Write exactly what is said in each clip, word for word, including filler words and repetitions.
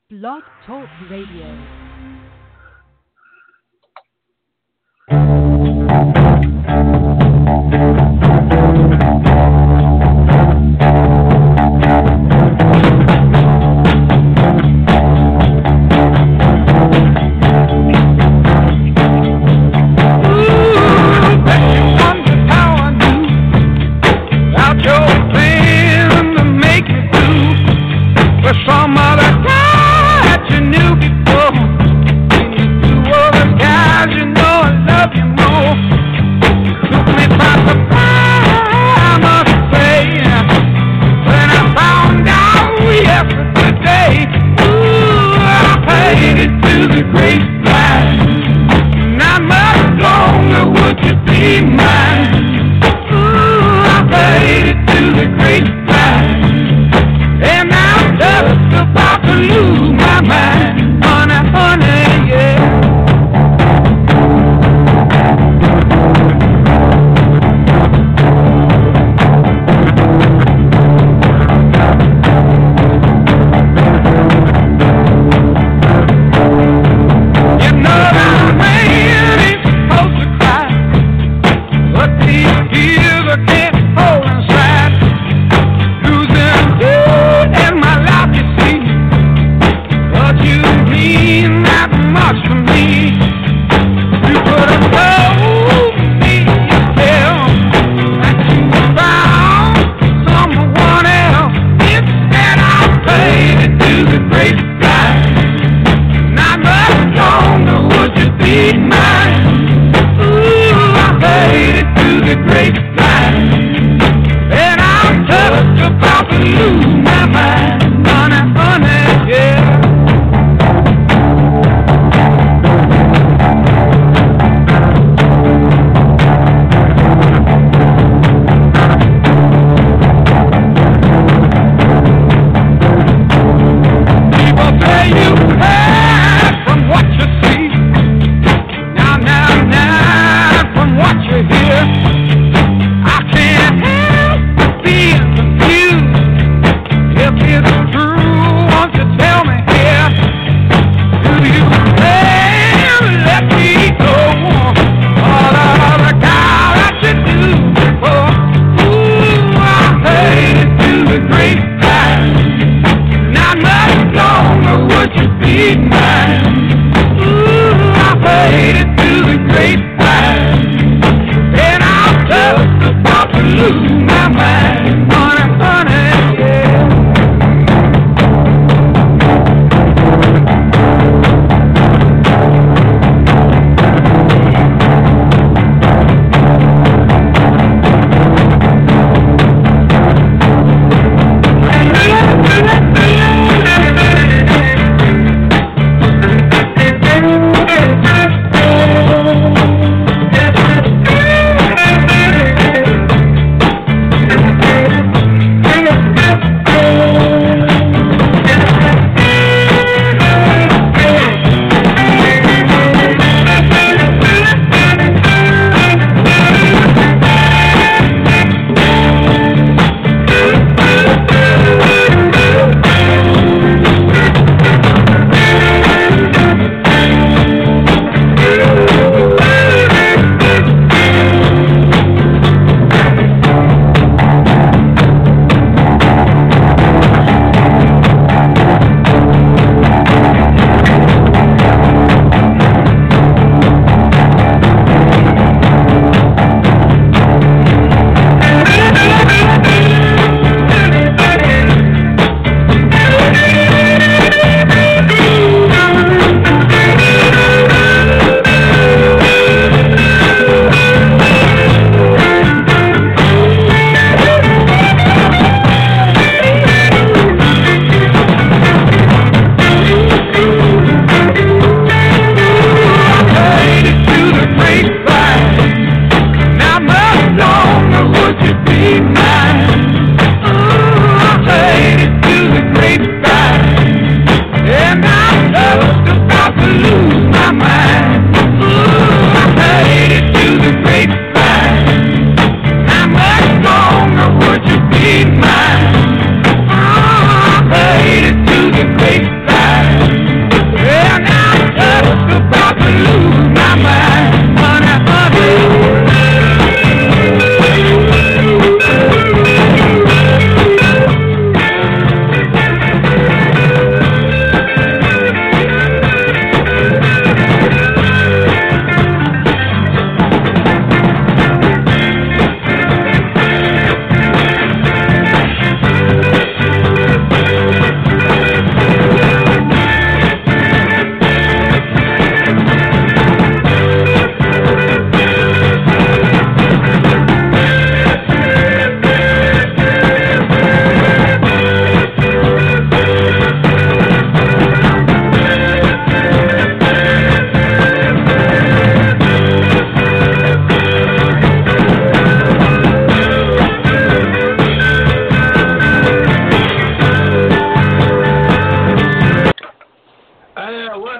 Blog Talk Radio. Some other guy that you knew before, and you two other guys you know I love you more. Took me by surprise, I must say, when I found out yesterday. Ooh, I paid it to the grapevine. Not much longer would you be mine. Ooh, I paid it to the grapevine. And I'm just about to lose my mind, honey, honey, yeah. You know that man ain't supposed to cry, but these tears I can't hold inside. Losing good in my life, you see, but you mean that much to me. You could have told me yourself that you found someone else. Instead, I paid it to the grapevine. Not much longer would you be mine. Ooh, I paid it to the grapevine. And I'm just about to lose my mind, honey, honey, yeah. People say you hide from what you see. Now, now, now, from what you hear, I can't help being confused. If it's true, won't you tell me here? Do you ever let me go? All of the guy that you do before. Ooh, I paid it to the grapevine. Not much longer would you be mine. Ooh, I paid it to the grapevine. And I'm just about to lose my mind, honey, honey, yeah.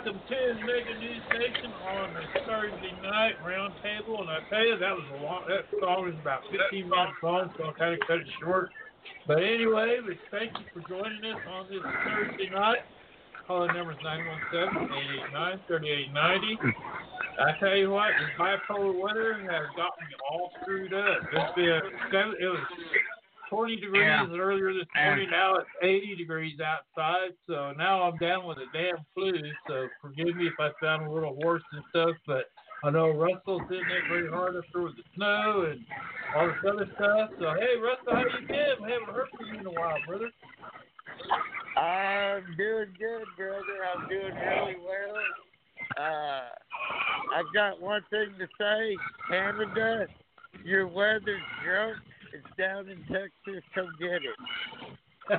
welcome to the Mega News Station on this Thursday night roundtable. And I tell you, that was a long. That song was about fifteen minutes long, so I'll kind of cut it short. But anyway, we thank you for joining us on this Thursday night. Calling number is nine one seven, eight eight nine, three eight nine zero. I tell you what, this bipolar weather has got me all screwed up. It's been seven, it was twenty degrees Yeah. earlier this morning. Now it's eighty degrees outside. So now I'm down with a damn flu. So forgive me if I sound a little hoarse and stuff. But I know Russell's hitting it very hard up there with the snow and all this other stuff. So hey, Russell, how you been? We haven't heard from you in a while, brother. I'm doing good, brother. I'm doing really well. Uh, I've got one thing to say. Canada, your weather's drunk. It's down in Texas. Come get it.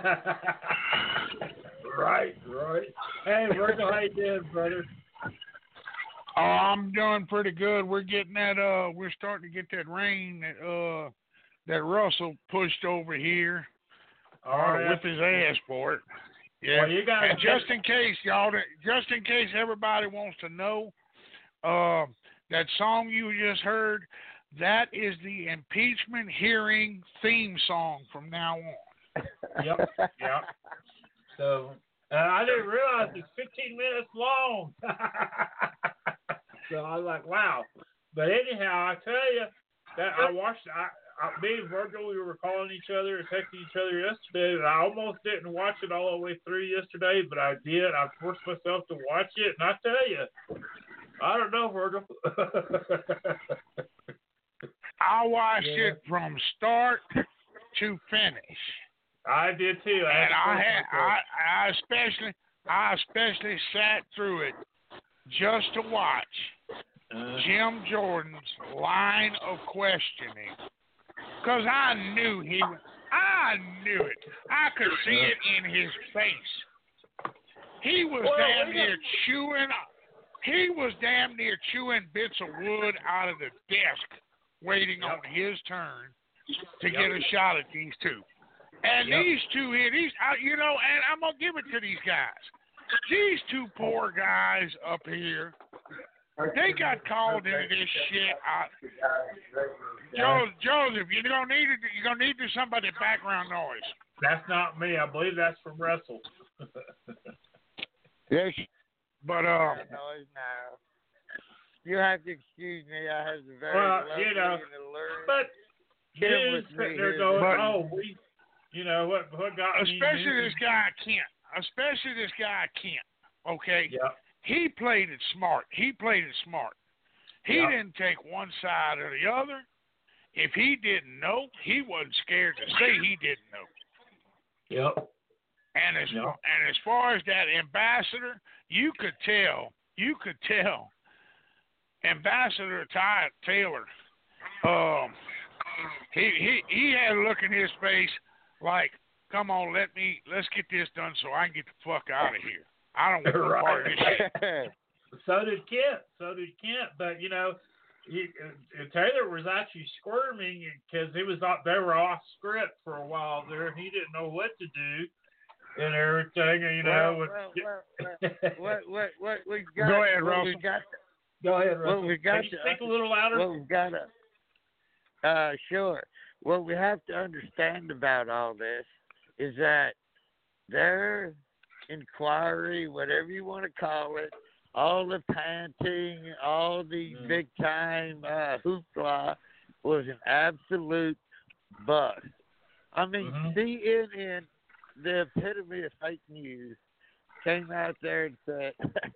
Right, right. Hey, Virgil, how you doing, brother? Oh, I'm doing pretty good. We're getting that. Uh, we're starting to get that rain that uh that Russell pushed over here. All uh, right. with his ass for it. Yeah. Well, you got and just in case y'all, just in case everybody wants to know, uh, that song you just heard, that is the impeachment hearing theme song from now on. Yep, yep. So uh, I didn't realize it's fifteen minutes long. So I was like, wow. But anyhow, I tell you that I watched. I, I, me and Virgil, we were calling each other and texting each other yesterday, and I almost didn't watch it all the way through yesterday, but I did. I forced myself to watch it, and I tell you, I don't know, Virgil. I watched Yeah. it from start to finish. I did too. I And I had, had, I, I especially, I especially sat through it just to watch uh, Jim Jordan's line of questioning, because I knew he, was- I knew it. I could see it in his face. He was Well, damn we near chewing. He was damn near chewing bits of wood out of the desk, waiting Yep. on his turn to Yep. get a shot at these two. And Yep. these two here, these, uh, you know, and I'm gonna give it to these guys. These two poor guys up here, they got called into this shit. I, Joe, Joseph, you're gonna need it. You're gonna need to somebody background noise. that's not me. I believe that's from Russell. Yes, But uh, noise now. You have to excuse me. I have a very Well, lovely you know, and alluring But Jim dudes with sitting me there here going, But- oh, we, you know, what, what got me? especially this guy Kent. Especially this guy Kent. Okay. Yeah. He played it smart. He played it smart. He Yeah. didn't take one side or the other. If he didn't know, he wasn't scared to say he didn't know. Yep. And as Yeah. and as far as that ambassador, you could tell, you could tell, Ambassador Ty Taylor, um, he he he had a look in his face like, come on, let me let's get this done so I can get the fuck out of here. I don't want no part of this shit. So did Kent. So did Kent. But you know, he, uh, Taylor was actually squirming because he was not. They were off script for a while there. He didn't know what to do and everything. You know. well, with, well, well, well, what what what we got? Go ahead, what Russell. we got, Go ahead, Well, Russell. we got Can you to- speak a little louder? what we've got to. Uh, sure. What we have to understand about all this is that their inquiry, whatever you want to call it, all the panting, all the Mm. big time uh, hoopla was an absolute bust. I mean, Mhm. C N N, the epitome of fake news, came out there and said,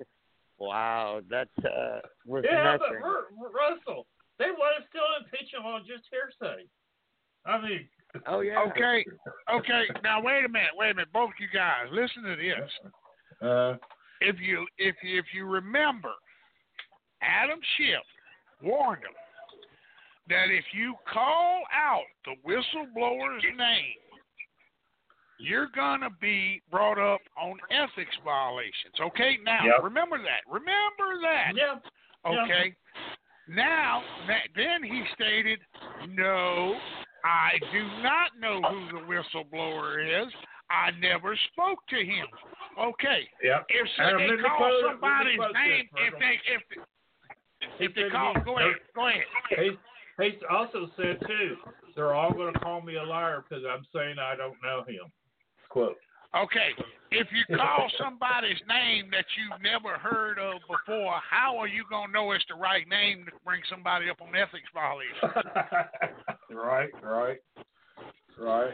wow, that's uh, was Yeah, but nothing. Ru- Ru- Russell, they want to still impeach him on just hearsay. I mean. Oh, yeah. Okay, okay. Now wait a minute, wait a minute, both you guys, listen to this. Uh. If you if you, if you remember, Adam Schiff warned them that if you call out the whistleblower's name, you're gonna be brought up on ethics violations. Okay, now Yep. remember that. Remember that. Yeah. Okay. Now, that, then he stated, no, I do not know who the whistleblower is. I never spoke to him. Okay. Yep. If so, Adam, they let me call quote- let me somebody's quote name, this, if Virgil. they if He if they said call, he- go ahead, go ahead. He, he also said, too, they're all going to call me a liar because I'm saying I don't know him. Quote. Okay, if you call somebody's name that you've never heard of before, how are you gonna know it's the right name to bring somebody up on ethics violation? right, right, right.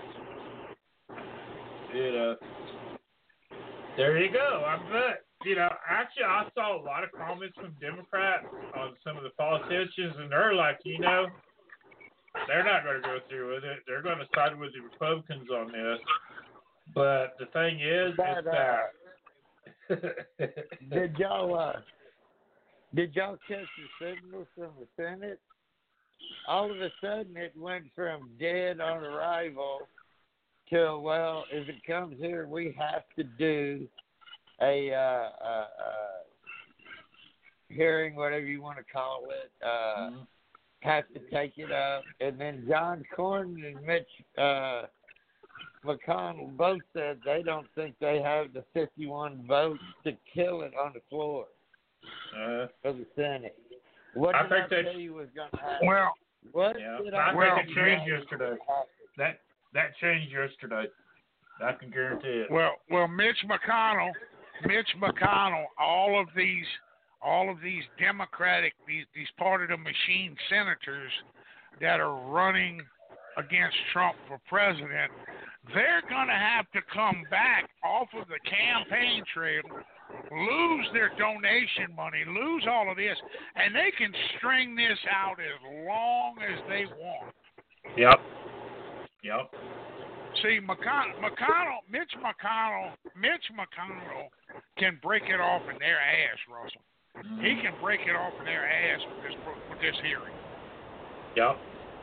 You know, there you go. I bet. You know, actually, I saw a lot of comments from Democrats on some of the politicians, and they're like, you know, they're not going to go through with it. They're going to side with the Republicans on this. But the thing is, But, is uh, that did y'all uh, did y'all catch the signals from the Senate? All of a sudden, it went from dead on arrival to, well, if it comes here, we have to do a uh, uh, uh, hearing, whatever you want to call it. Uh, mm-hmm. Have to take it up, and then John Cornyn and Mitch uh, McConnell both said they don't think they have the fifty-one votes to kill it on the floor uh, for the Senate. What I did think I they- tell you was going to happen? Well, what yeah, did I I well, think it tell you changed was yesterday. gonna happen? That that changed yesterday. I can guarantee it. well, well, Mitch McConnell, Mitch McConnell, all of these, all of these Democratic, these these part of the machine senators that are running against Trump for president, they're going to have to come back off of the campaign trail, lose their donation money, lose all of this, and they can string this out as long as they want. Yep. Yep. See, McConnell, McConnell, Mitch McConnell, Mitch McConnell can break it off in their ass, Russell. He can break it off in their ass with this with this hearing. Yep.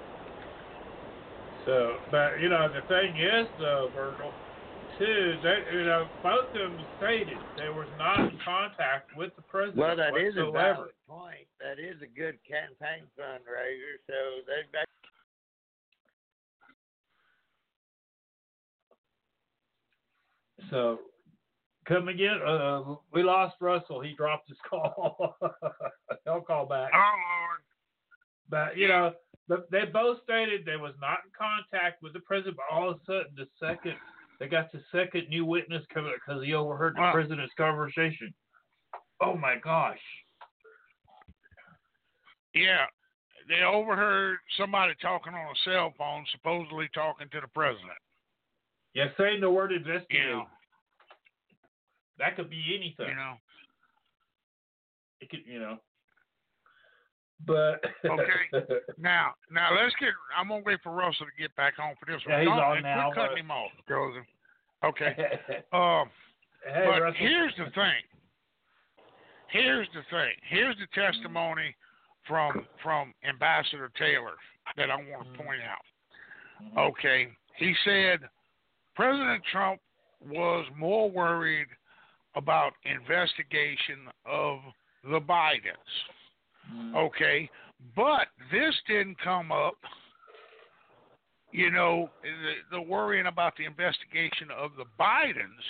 So, but you know, the thing is, though, Virgil, too, that you know, both of them stated they was not in contact with the president Well, that is a whatsoever. valid point. That is a good campaign fundraiser. So they back. So, come again. Uh, we lost Russell. He dropped his call. He'll call back. Oh Lord! But you know, but they both stated they was not in contact with the president. But all of a sudden, the second they got the second new witness coming because he overheard the Wow. president's conversation. Oh my gosh! Yeah, they overheard somebody talking on a cell phone, supposedly talking to the president. Yeah, saying the word investigate. You know, That could be anything. you know. It could, you know. But Okay. Now, now let's get. I'm gonna wait for Russell to get back on for this Yeah, one. he's Don't- on and now, Quit cutting but- him off, Joseph. Okay. hey, Um, but Russell. here's the thing. Here's the thing. Here's the testimony from from Ambassador Taylor that I want to point out. Mhm. Okay, he said President Trump was more worried about investigation of the Bidens. Mhm. Okay, but this didn't come up. You know, the, the worrying about the investigation of the Bidens.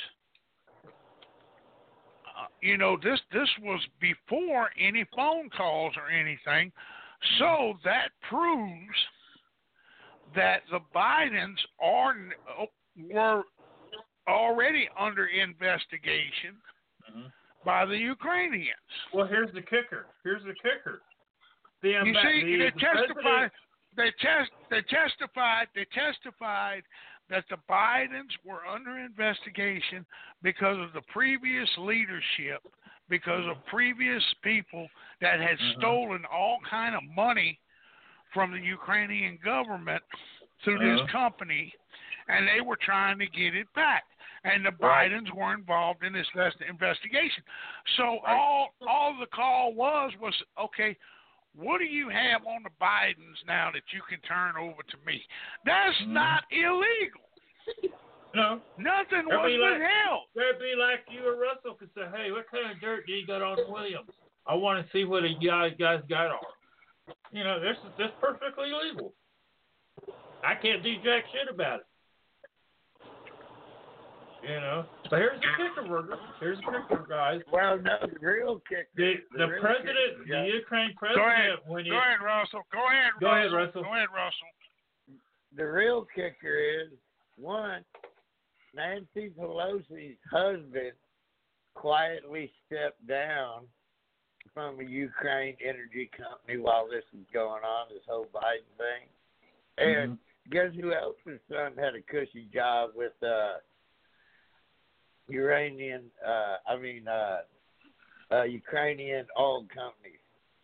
Uh, you know, this this was before any phone calls or anything, so that proves that the Bidens are were already under investigation Mhm. by the Ukrainians. Well, here's the kicker. Here's the kicker. The, You amba- see, the, they the testified. president- They test. They testified. They testified that the Bidens were under investigation because of the previous leadership, because of previous people that had Mhm. stolen all kind of money from the Ukrainian government through this Uh-huh. company, and they were trying to get it back. And the Right. Bidens were involved in this invest- investigation. So Right. all all the call was was okay. What do you have on the Bidens now that you can turn over to me? That's Mhm. not illegal. No. Nothing That'd was be like- withheld. That'd be like you or Russell could say, hey, what kind of dirt do you got on Williams? I want to see what you guys, guys got on. You know, this is this perfectly legal. I can't do jack shit about it. You know, but here's the kicker, Burger. Here's the kicker, guys. Well, no, the real kicker. The, the the real president, kicker, the Joe. Ukraine Go ahead. president, when you Go ahead, Russell. Go ahead, Go Russell. ahead, Russell. Go ahead, Russell. The real kicker is, one, Nancy Pelosi's husband quietly stepped down from a Ukraine energy company while this was going on, this whole Biden thing. And Mm-hmm. guess who else's son had a cushy job with uh, Iranian, uh, I mean, uh, uh, Ukrainian oil companies?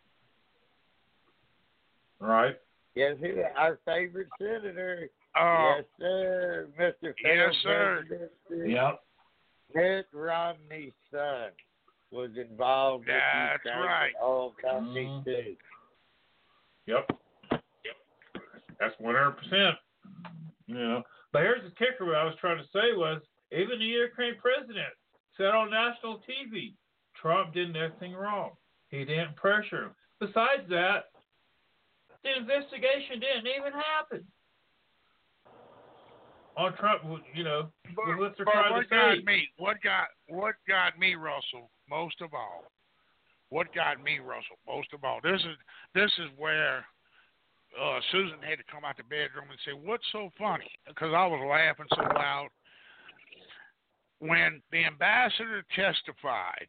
right. Guess who? Our favorite senator. Uh, yes, sir, Mister Yes, sir. President. Yep. Mitt Romney's son was involved That's with Ukraine right. oil companies Mhm. too. Yep. That's one hundred percent. You know, but here's the kicker. What I was trying to say was, even the Ukraine president said on national T V, Trump did nothing wrong. He didn't pressure him. Besides that, the investigation didn't even happen on Trump. You know, But, what they're but trying what to say. got me? What got? What got me, Russell? Most of all, what got me, Russell? Most of all, this is this is where uh, Susan had to come out the bedroom and say, "What's so funny?" Because I was laughing so loud when the ambassador testified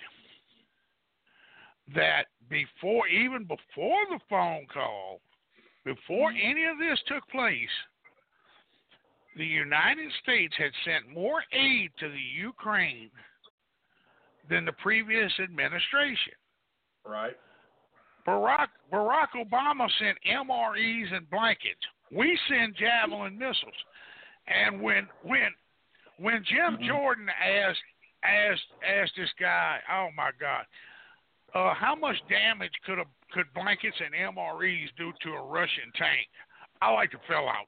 that before, even before the phone call, before any of this took place, the United States had sent more aid to the Ukraine than the previous administration. Right. Barack Barack Obama sent M R Es and blankets. We send Javelin missiles. And when when when Jim Mhm. Jordan asked asked asked this guy, oh my God, uh, how much damage could a could blankets and M R Es do to a Russian tank? I like to fell out.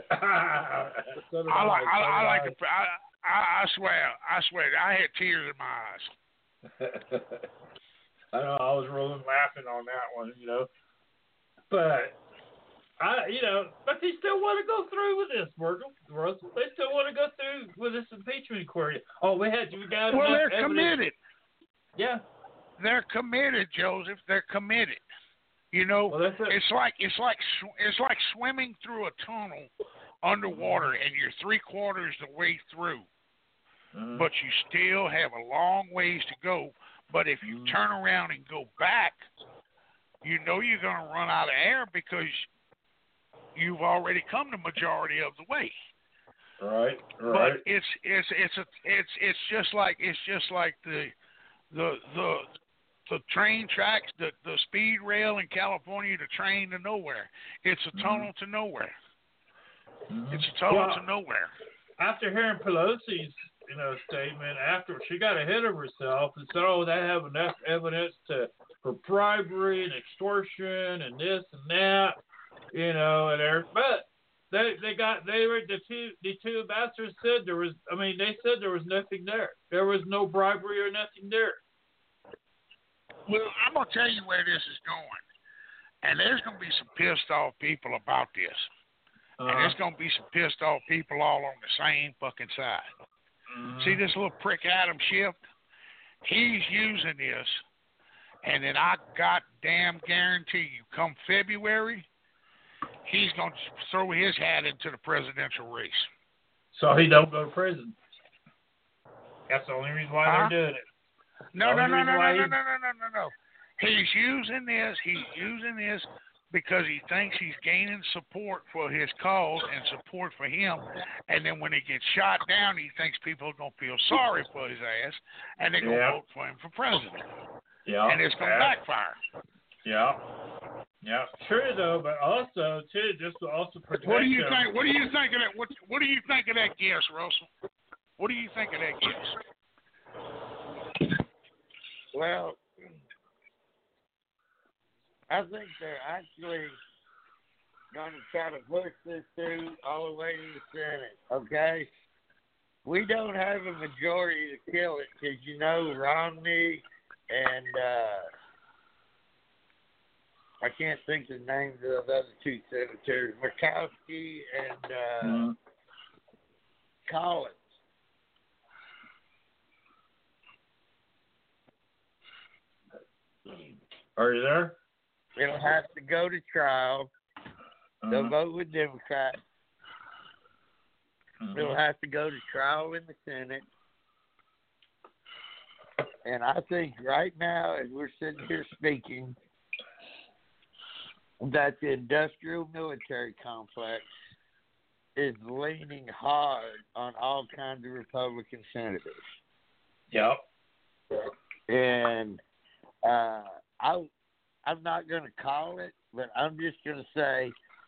So did I like I, so I did like to I, I I swear I swear I had tears in my eyes. I know I was rolling laughing on that one, you know. But I, you know, but they still want to go through with this, Virgil. Russell. They still want to go through with this impeachment inquiry. Oh, we had you guys. Well, enough they're evidence. committed. Yeah. They're committed, Joseph. They're committed. You know, Well, that's it. it's like it's like sw- it's like swimming through a tunnel underwater, and you're three quarters the way through, Mhm. but you still have a long ways to go. But if you Mhm. turn around and go back, you know you're going to run out of air because you've already come the majority of the way. Right. But Right. it's it's it's a it's it's just like it's just like the the the the train tracks, the the speed rail in California, the train to nowhere. It's a tunnel to nowhere. Mhm. It's a tunnel Well, to nowhere. after hearing Pelosi's, you know, statement, after she got ahead of herself and said, "Oh, they have enough evidence to for bribery and extortion and this and that," you know, and there, but they they got they were the two the two ambassadors said there was. I mean, they said there was nothing there. There was no bribery or nothing there. Well, I'm gonna tell you where this is going, and there's gonna be some pissed off people about this, and Uh, there's gonna be some pissed off people all on the same fucking side. mhm. See this little prick Adam Schiff? He's using this, and then I goddamn guarantee you, come February, he's gonna throw his hat into the presidential race. So he don't go to prison. That's the only reason why Huh? they're doing it. No, The no, only no, reason no, why no, no, he- no, no, no, no, no. He's using this. He's using this because he thinks he's gaining support for his cause and support for him. And then when he gets shot down, he thinks people are gonna feel sorry for his ass, and they're gonna Yeah. vote for him for president. Yeah. And it's gonna that- backfire. Yeah. Yeah. True though, but also too, just to also protect What do you them. think? What do you think of that? What What do you think of that guess, Russell? What do you think of that guess? Well, I think they're actually going to try to push this through all the way to the Senate, okay? We don't have a majority to kill it because, you know, Romney and uh, I can't think the names of the other two senators, Murkowski and uh, Mhm. Collins. Are you there? It'll have to go to trial. They'll Uh-huh. vote with Democrats. Mhm. It'll have to go to trial in the Senate. And I think right now, as we're sitting here speaking, that the industrial military complex is leaning hard on all kinds of Republican senators. Yep. And uh, I, I'm not going to call it, but I'm just going to say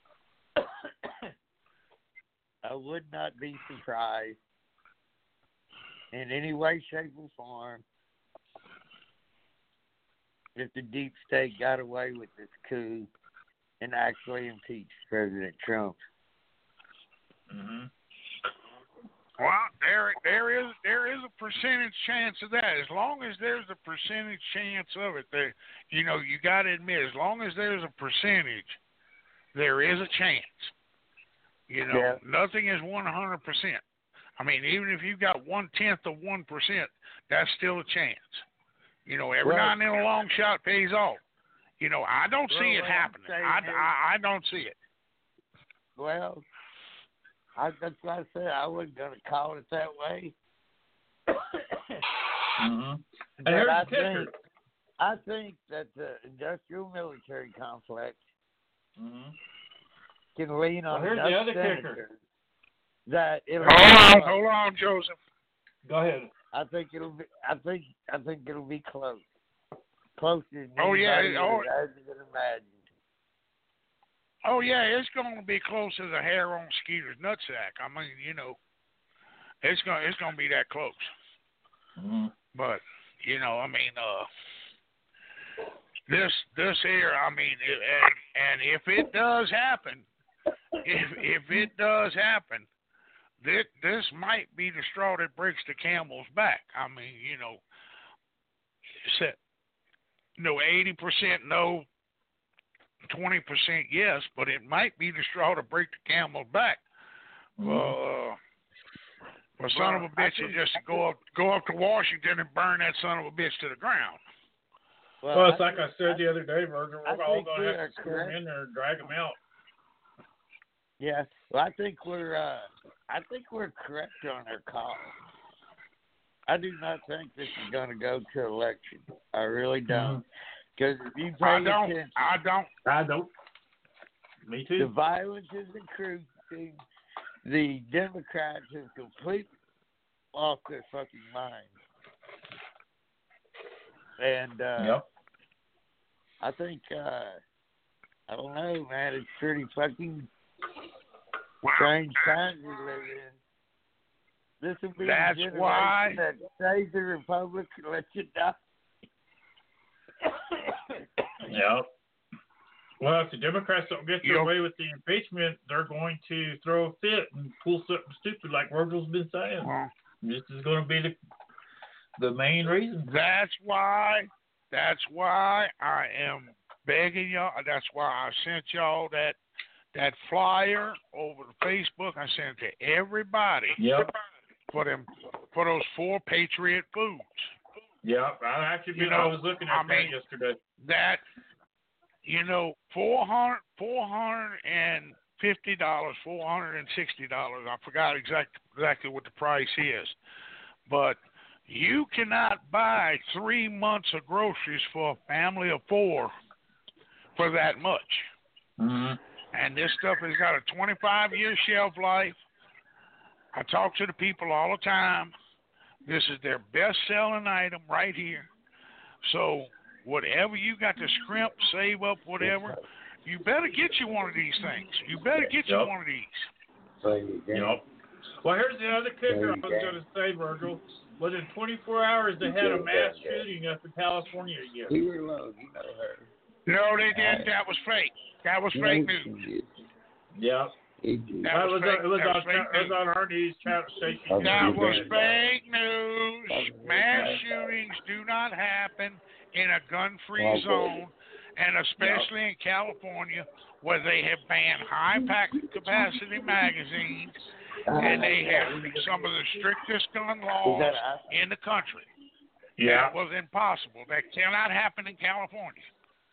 I would not be surprised in any way, shape, or form if the deep state got away with this coup and actually impeached President Trump. Mm-hmm. Well, there there is there is a percentage chance of that. As long as there's a percentage chance of it, there, you know, you got to admit, as long as there's a percentage, there is a chance. You know, Yeah. nothing is one hundred percent. I mean, even if you got one tenth of one percent, that's still a chance. You know, every Well, now and then a long shot pays off. You know, I don't Well, see it what I'm happening. saying I, is- I, I don't see it. Well, I, that's what I said. I wasn't going to call it that way. Mm-hmm. But And here's I the kicker. think, I think that the industrial military complex Mm-hmm. can lean on Well, here's the enough other kicker. senators that it'll. Hold on, hold on, Joseph. Go ahead. I think it'll be. I think. I think it'll be close. Closer than Oh, yeah, anybody oh. would have ever imagined. Oh yeah, it's going to be close as a hair on Skeeter's nutsack. I mean, you know, it's going it's going to be that close. Mm-hmm. But you know, I mean, uh, this this here, I mean, it, and, and if it does happen, if if it does happen, this this might be the straw that breaks the camel's back. I mean, you know, said no eighty percent no. twenty percent yes, but it might be the straw to break the camel's back. Mm-hmm. Uh, well, son of a bitch is just to go up, go up to Washington and burn that son of a bitch to the ground. Well, it's I like think- I said the other day, Virgil. I We're all think going we to have are to score correct. them in there and drag them out. Yeah, well, I think we're. Uh, I think we're correct on our call. I do not think this is going to go to election. I really don't. Because if you pay I don't. attention, I don't. I don't. Me the too. violence is increasing. The Democrats have completely lost their fucking minds. And uh, Yep. I think, uh, I don't know, man, it's pretty fucking strange times we live in. This will be That's the generation why- that saves the republic and lets you die. Yep. Well, if the Democrats don't get their Yep. way with the impeachment, they're going to throw a fit and pull something stupid like Virgil's been saying. Well, This is going to be the the main reason. that's why. That's why I am begging y'all. That's why I sent y'all that that flyer over to Facebook. I sent it to everybody Yep. for them for those four Patriot foods. Yep. I actually been, You know, I was looking at I that mean- yesterday. That you know, four hundred four hundred and fifty dollars, four hundred and sixty dollars. I forgot exact exactly what the price is, but you cannot buy three months of groceries for a family of four for that much. Mm-hmm. And this stuff has got a twenty-five year shelf life. I talk to the people all the time. This is their best selling item right here. So whatever you got to scrimp, save up, whatever, you better get you one of these things. You better get you Yep. one of these. Yep. Well, here's the other kicker I was going to say, Virgil. Within twenty-four hours, they had a mass shooting up in California again. We were low, you know her. No, they didn't. That was fake. That was fake news. Yep. That That was was, fake. on, it was, That was on, fake it was news. on our news channel station. That was fake news. Mass shootings do not happen in a gun-free zone, and especially in California, where they have banned high-capacity magazines, and they have some of the strictest gun laws in the country. Yeah. That was impossible. That cannot happen in California.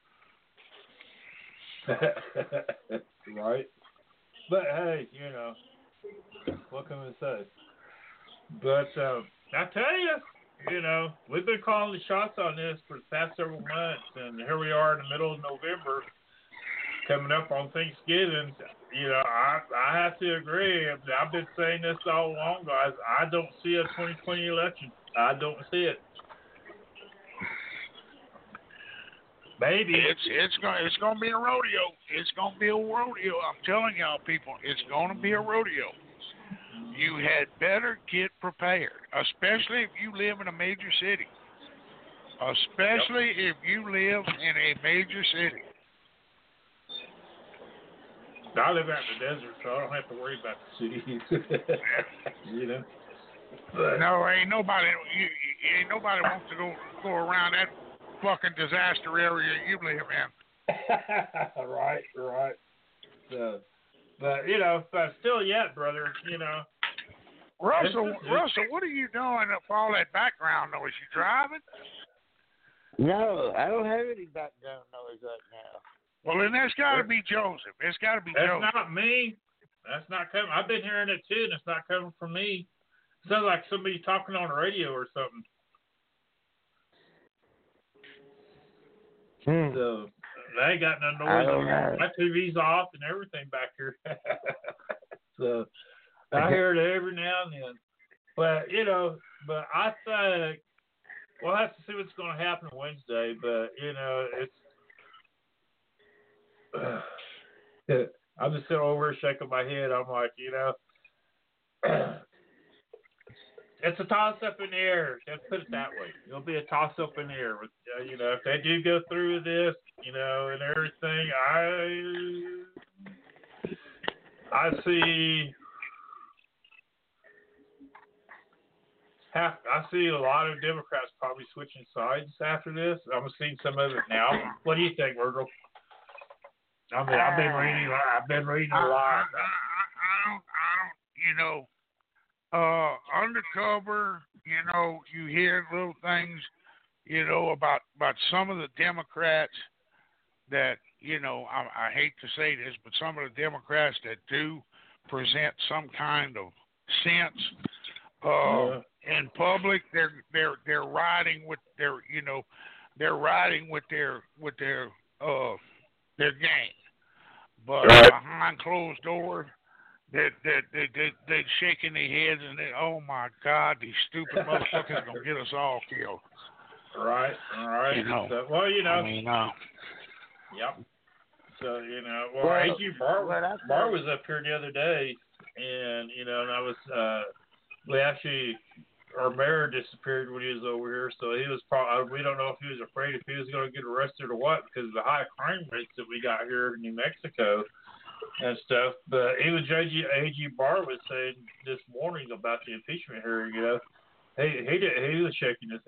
Right. But hey, you know, what can we say? But uh, I tell you, you know, we've been calling the shots on this for the past several months, and here we are in the middle of November, coming up on Thanksgiving. You know, I I have to agree. I've been saying this all along, guys. I don't see a twenty twenty election. I don't see it. Maybe It's it's going it's going to be a rodeo. It's going to be a rodeo. I'm telling y'all, people, it's going to be a rodeo. You had better get prepared, especially if you live in a major city. Especially if you live in a major city. I live out in the desert, so I don't have to worry about the city. You know. But, No, ain't nobody. You, you, ain't nobody wants to go go around that fucking disaster area you live in. right, right. So, but you know, but still yet, brother, you know. Russell, It's- it's- Russell, what are you doing for all that background noise? You driving? No, I don't have any background noise right now. Well, then that's got to be Joseph. It's got to be That's Joseph. not me. That's not coming. I've been hearing it too, and it's not coming from me. It sounds like somebody talking on the radio or something. Hmm. So they ain't got no I noise. don't know. My T V's off and everything back here. So I hear it every now and then. But you know, but I think we'll have to see what's going to happen Wednesday. But you know, it's. I'm just sitting over here shaking my head. I'm like, you know, it's a toss up in the air. Let's put it that way. It'll be a toss up in the air. With, uh, you know, if they do go through with this, you know, and everything, I, I see half. I see a lot of Democrats probably switching sides after this. I'm seeing some of it now. What do you think, Virgil? I mean, I've been reading. I've been reading a I, lot. I, I, I don't, I don't, you know, uh, undercover, you know, you hear little things, you know, about about some of the Democrats that, you know, I, I hate to say this, but some of the Democrats that do present some kind of sense uh, Yeah. in public, they're they're they're riding with their, you know, they're riding with their with their uh their gang. But Right. behind closed doors, they they they they they shaking their heads and they, oh my God, these stupid motherfuckers gonna get us all killed. Right. All right. You know. So, well, you know. I mean, uh, Yep. So you know, well, Well, A G Bar what I Bar think- was up here the other day, and you know, and I was uh, we actually our mayor disappeared when he was over here, so he was probably we don't know if he was afraid if he was going to get arrested or what because of the high crime rates that we got here in New Mexico and stuff. But even A G A G Bar was saying this morning about the impeachment hearing, you know, he he did he was shaking his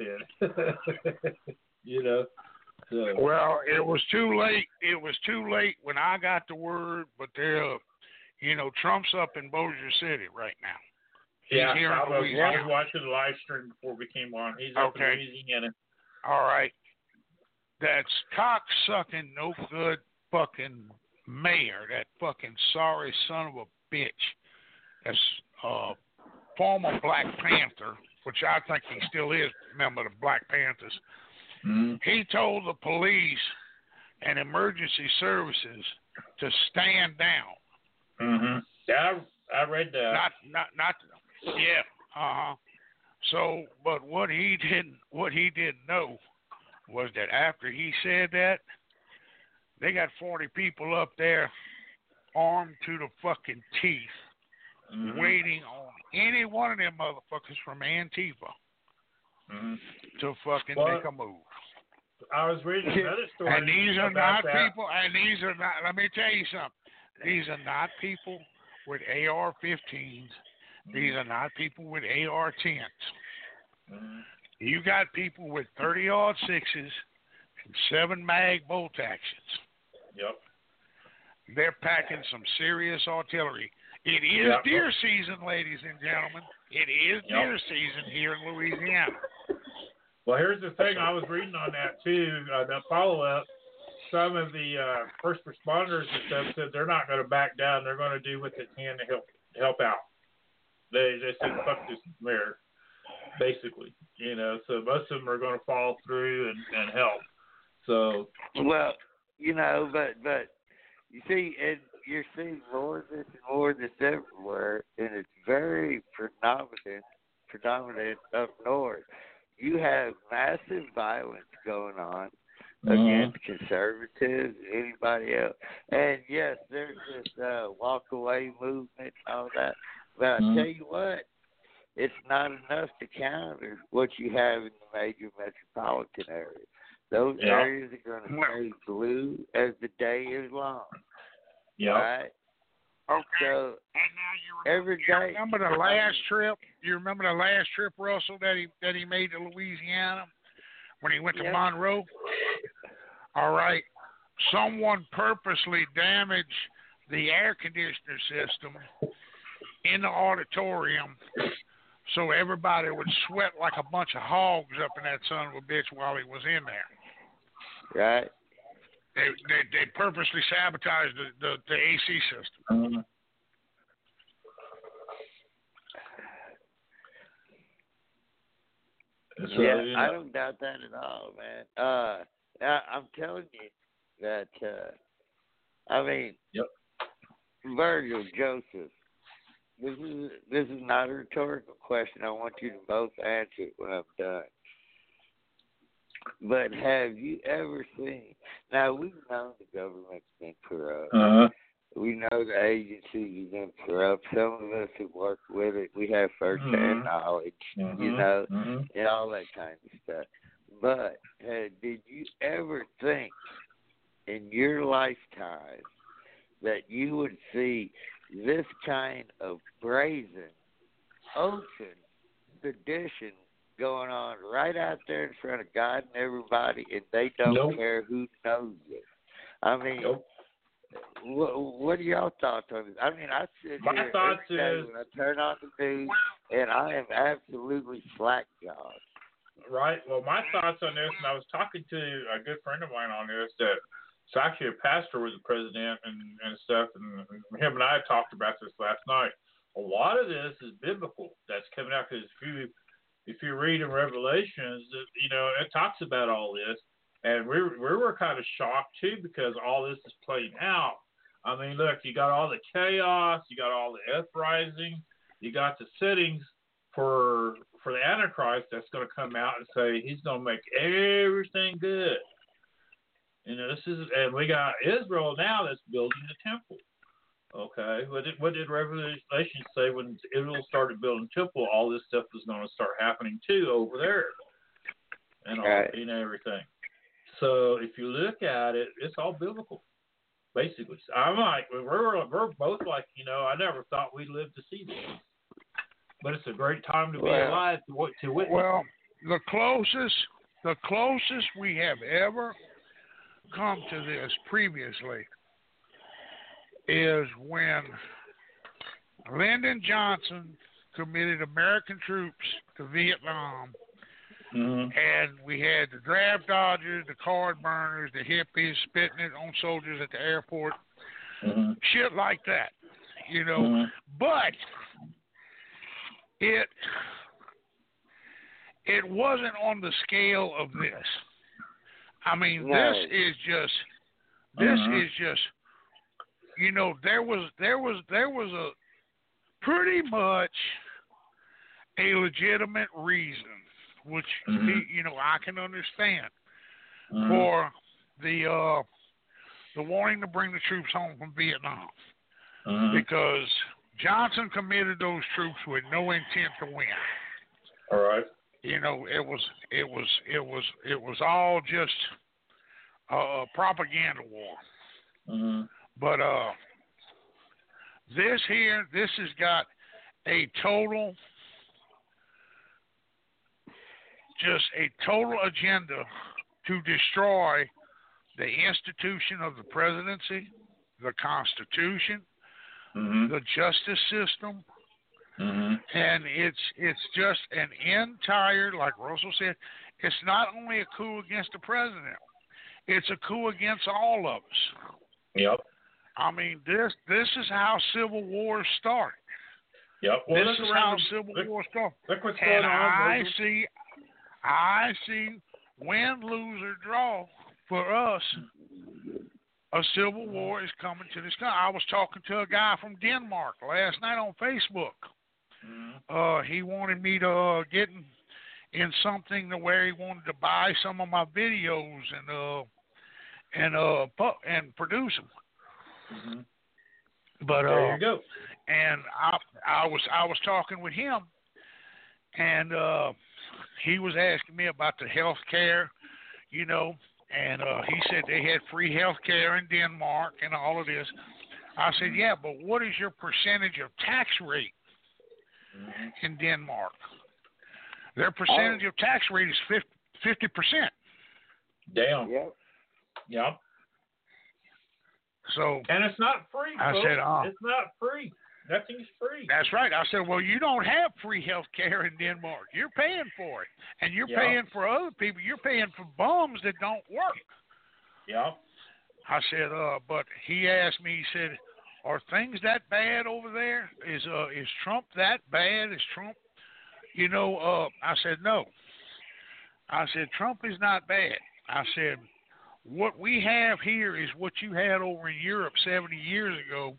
head, you know. So. well, it was too late. It was too late when I got the word, but they're, you know, Trump's up in Bossier City right now. He's Yeah, here in I was, I Louisiana. was watching the live stream before we came on. He's up Okay. in Louisiana. All right. That's cock-sucking, no good fucking mayor, that fucking sorry son of a bitch. That's uh, former Black Panther, which I think he still is a member of the Black Panthers. Mm-hmm. He told the police and emergency services to stand down. Mm-hmm. Yeah, I, I read that. Not, not, not. Yeah. Uh huh. So, but what he didn't, what he didn't know, was that after he said that, they got forty people up there, armed to the fucking teeth, mm-hmm. waiting on any one of them motherfuckers from Antifa Mm-hmm. to fucking Well, make a move. I was reading another story. And these are about not that. people, and these are not, let me tell you something. These are not people with A R fifteens. These are not people with A R tens. Mm-hmm. You got people with thirty-aught sixes and seven mag bolt actions. Yep. They're packing some serious artillery. It is Yep. deer season, ladies and gentlemen. It is Yep. deer season here in Louisiana. Well, here's the thing. I was reading on that too. Uh, that follow up. some of the uh, first responders and stuff said they're not going to back down. They're going to do what they can to help help out. They they said fuck this mayor, basically. You know, so most of them are going to follow through and, and help. So well, you know, but but you see, and you're seeing more of this and more of this everywhere, and it's very predominant predominant up north. You have massive violence going on mm-hmm. against conservatives, anybody else. And yes, there's this uh, walk away movement and all that. But mm-hmm. I tell you what, it's not enough to counter what you have in the major metropolitan areas. Those yeah. areas are going to stay blue as the day is long. Yeah. Right? Okay. So, and now you remember, every you day. remember the last trip? You remember the last trip, Russell, that he that he made to Louisiana when he went to Yep. Monroe? All right. Someone purposely damaged the air conditioner system in the auditorium so everybody would sweat like a bunch of hogs up in that son of a bitch while he was in there. Right. They they, they purposely sabotaged the, the, the A C system. Mm-hmm. So, yeah, you know. I don't doubt that at all, man. Uh, I, I'm telling you that. Uh, I mean, yep. Virgil, Joseph. This is this is not a rhetorical question. I want you to both answer it when I'm done. But have you ever seen? Now we've known the government's been corrupt. Uh-huh. We know the agencies have been corrupt. Some of us have worked with it. We have first-hand mm-hmm. knowledge, mm-hmm. you know, mm-hmm. and all that kind of stuff. But uh, did you ever think in your lifetime that you would see this kind of brazen, open sedition going on right out there in front of God and everybody, and they don't nope. care who knows it? I mean, nope. what, what are y'all thoughts on this? I mean, I sit My here thoughts every day is, when I turn on the news, and I am absolutely slack-jawed. Right. Well, my thoughts on this, and I was talking to a good friend of mine on this, that it's actually a pastor with the president and, and stuff, and him and I talked about this last night. A lot of this is biblical that's coming out, because if you, if you read in Revelations, you know, it talks about all this, and we we were kind of shocked, too, because all this is playing out. I mean, look, you got all the chaos, you got all the uprising, you got the settings for for the Antichrist that's going to come out and say he's going to make everything good. You know, this is, and we got Israel now that's building the temple. Okay, what did what did Revelation say when Israel started building the temple? All this stuff was going to start happening too over there, and all right. and everything. So if you look at it, it's all biblical, basically. So I'm like, we're we're both like, you know, I never thought we'd live to see this. But it's a great time to be well, alive to, to witness. Well, the closest, the closest we have ever come to this previously is when Lyndon Johnson committed American troops to Vietnam, mm-hmm. and we had the draft dodgers, the card burners, the hippies spitting it on soldiers at the airport, mm-hmm. shit like that, you know. Mm-hmm. But It it wasn't on the scale of this. I mean, no. this is just this uh-huh. is just you know, there was there was there was a pretty much a legitimate reason, which mm-hmm. you know I can understand mm-hmm. for the uh, the wanting to bring the troops home from Vietnam, mm-hmm. because Johnson committed those troops with no intent to win. All right. You know, it was it was it was it was all just a propaganda war. Mm-hmm. But uh, this here, this has got a total, just a total agenda to destroy the institution of the presidency, the Constitution, mm-hmm. the justice system, mm-hmm. and it's it's just an entire, like Russell said, it's not only a coup against the president, it's a coup against all of us. Yep. I mean, this this is how civil wars start. Yep. Well, this look is around how the, civil look, wars start. look what's And going on. I Virgil. see, I see, win, lose, or draw for us, a civil war is coming to this country. I was talking to a guy from Denmark last night on Facebook. Mm-hmm. Uh, he wanted me to uh, get in, in something to where he wanted to buy some of my videos and uh and uh pu- and produce them. Mm-hmm. But there uh, you go. and I I was I was talking with him, and uh, he was asking me about the health care, you know, and uh, he said they had free health care in Denmark and all of this. I said, yeah, but what is your percentage of tax rate Mm-hmm. in Denmark? Their percentage Oh. of tax rate is fifty percent. Damn. Yep. Yep. So And it's not free. I folks. said, oh. It's not free. Nothing's free. that's right. I said, well, you don't have free health care in Denmark. You're paying for it. And you're Yeah. paying for other people. You're paying for bums that don't work. Yep. I said, uh, but he asked me, he said, are things that bad over there? Is uh, is Trump that bad? Is Trump, you know, uh, I said, no. I said, Trump is not bad. I said, what we have here is what you had over in Europe seventy years ago,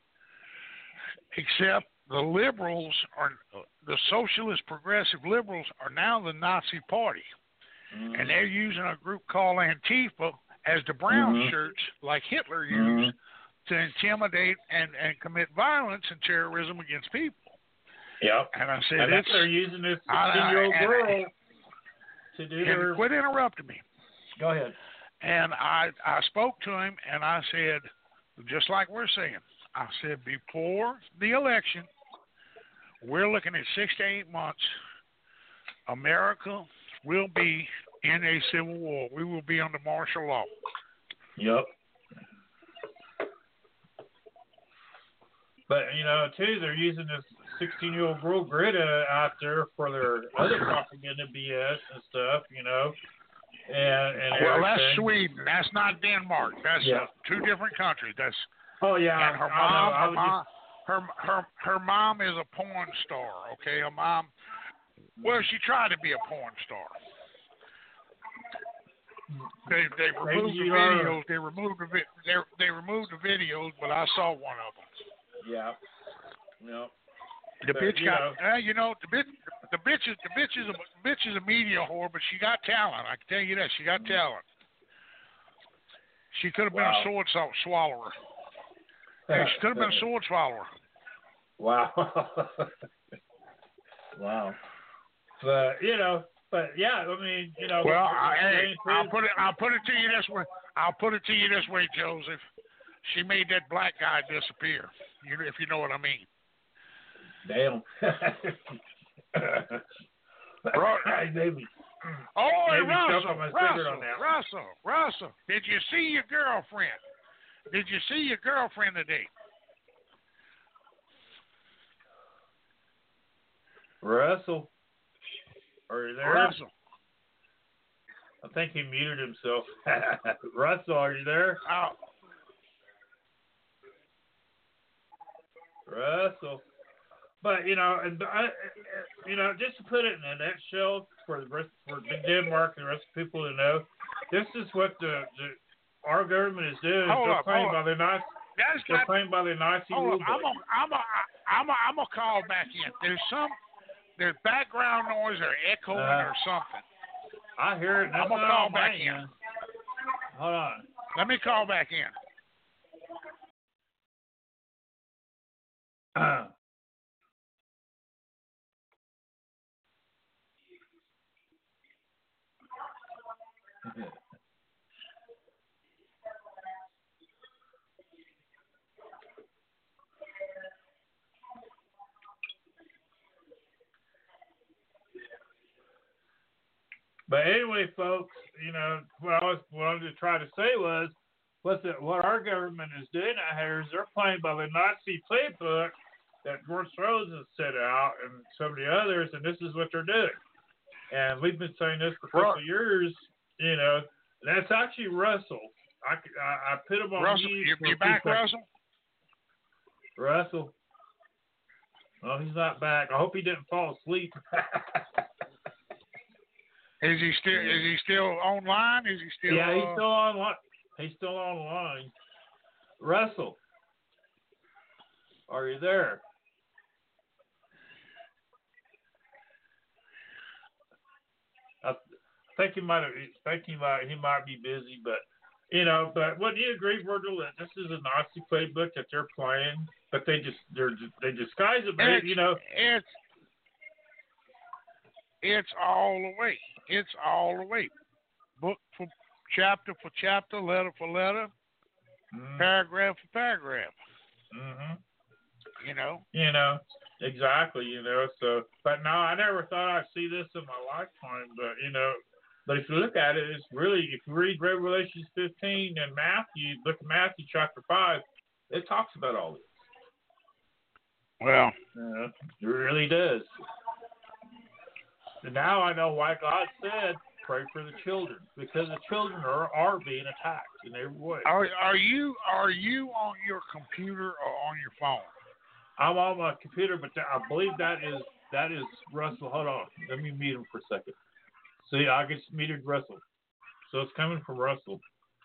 except the liberals are, the socialist progressive liberals are now the Nazi party. Mm-hmm. And they're using a group called Antifa as the brown Mhm. shirts like Hitler Mhm. used to intimidate and, and commit violence and terrorism against people. Yep. And I said, And then it's, they're using this I- I- sixteen-year-old and- girl to do and their. quit interrupting me. Go ahead. And I, I spoke to him and I said, just like we're saying, I said, before the election, we're looking at six to eight months, America will be in a civil war. We will be under martial law. Yep. But, you know, too, they're using this sixteen-year-old girl Greta out there for their other propaganda B S and stuff, you know. And, and Well, that's everything. Sweden. That's not Denmark. That's Yeah. uh, two different countries. That's Oh, yeah. and her I know. mom. I Her was mom, her her her mom is a porn star. Okay, her mom. Well, she tried to be a porn star. They they removed the you are- videos. They removed the vi- they they removed the videos, but I saw one of them. just, yeah. Yep. The But, bitch you got, know- uh, you know, the bitch, the bitch is, the bitch is a bitch is a media whore, but she got talent. I can tell you that she got talent. She could have been Wow. a sword sw- swallower. Hey, she could have been a sword swallower. Wow. Wow. But, you know, but, yeah, I mean, you know. Well, what- I, hey, what- I'll put it, I'll put it to you this way. I'll put it to you this way, Joseph. She made that black guy disappear. You, if you know what I mean. Damn. Bro- Hey, baby. Oh, hey, Maybe choke Russell, on my cigarette Russell, on that. Russell, Russell. Did you see your girlfriend? Did you see your girlfriend today? Russell. Are you there? Russell. I think he muted himself. Russell, are you there? Oh, Russell. But, you know, and I, you know, just to put it in a nutshell for the rest, for Denmark and the rest of the people to know, this is what the, the our government is doing. Hold they're up, playing hold by the Nazi. that's They're not. playing by the Nazi Hold rule up. I'm book. a, I'm a, I'm a, I'm a call back in. There's some, there's background noise or echoing Uh, or something. I hear it. That's I'm gonna not call on back my in. end. Hold on. Let me call back in. But anyway, folks, you know what I was what I was trying to say was, what's it, what our government is doing out here is they're playing by the Nazi playbook that George Soros has set out and some of the others, and this is what they're doing. And we've been saying this for a couple of years, you know, That's actually Russell. I, I, I put him on Russell, mute. you, for a you few back, seconds. Russell? Russell. Oh, he's not back. I hope he didn't fall asleep. Is he still? Is he still online? Is he still? yeah, he's uh, still online. He's still online. Russell, are you there? I think he might have. I think he might. He might be busy, but you know. But wouldn't you agree, Virgil, that this is a Nazi playbook that they're playing, but they just they're they disguise it, but it's, you know. It's it's all the way. It's all the way. Book for chapter for chapter, letter for letter, Mm-hmm. paragraph for paragraph. Mm-hmm. You know. You know, exactly, you know, so, but no, I never thought I'd see this in my lifetime, but, you know, but if you look at it, it's really, if you read Revelation fifteen and Matthew, look at Matthew chapter five, it talks about all this. Well, You know, it really does. And now I know why God said, pray for the children, because the children are, are being attacked in every way. are are you are you on your computer or on your phone? I'm on my computer, but I believe that is that is Russell. Hold on, let me mute him for a second. See, I just muted Russell, so it's coming from Russell.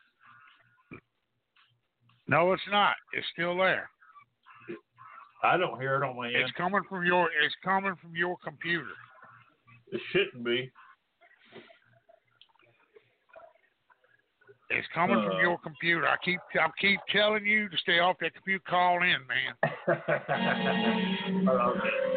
No, it's not. It's still there. I don't hear it on my end. It's coming from your. It's coming from your computer. It shouldn't be. It's coming Uh, from your computer. I keep I keep telling you to stay off that computer. Call in, man. Hold on.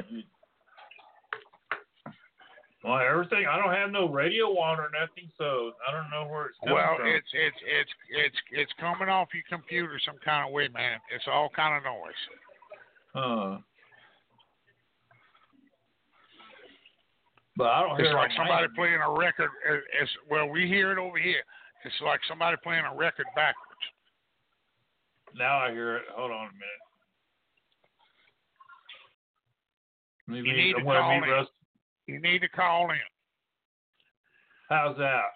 Well, everything. I don't have no radio on or nothing, so I don't know where it's coming Well, from. it's it's it's it's it's coming off your computer some kind of way, man. It's all kind of noise. Uh, but I don't It's hear like it on my somebody end. playing a record. it- It's well, we hear it over here. It's like somebody playing a record backwards. Now I hear it. Hold on a minute. Let me You meet- need to I'm gonna call meet in. Russ. You need to call in. How's that?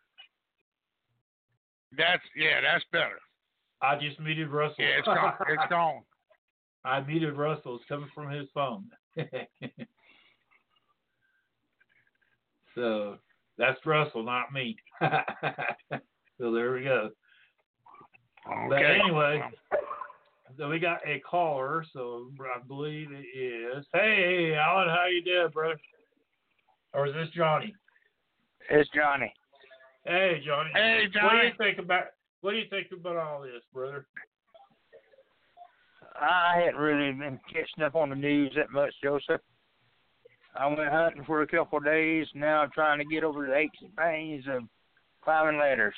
That's yeah, that's better. I just muted Russell. Yeah, it's gone. It's gone. I muted Russell. It's coming from his phone. So that's Russell, not me. So there we go. Okay. But anyway, Well, so we got a caller. So I believe it is. Hey, Alan, how you doing, brother? Or is this Johnny? It's Johnny. Hey, Johnny. Hey, What do Johnny. you think about? What do you think about all this, brother? I hadn't really been catching up on the news that much, Joseph. I went hunting for a couple of days. Now I'm trying to get over the aches and pains of climbing ladders.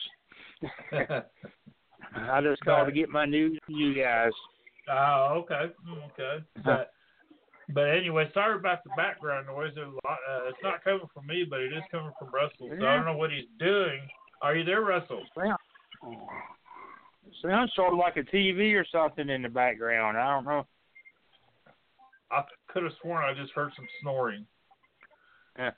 I just called to get my news from you guys. Oh, okay, okay. But, but anyway, sorry about the background noise. There's a lot, uh, it's not coming from me, but it is coming from Russell. So I don't know what he's doing. Are you there, Russell? Sounds sort of like a T V or something in the background. I don't know. I could have sworn I just heard some snoring. Yeah.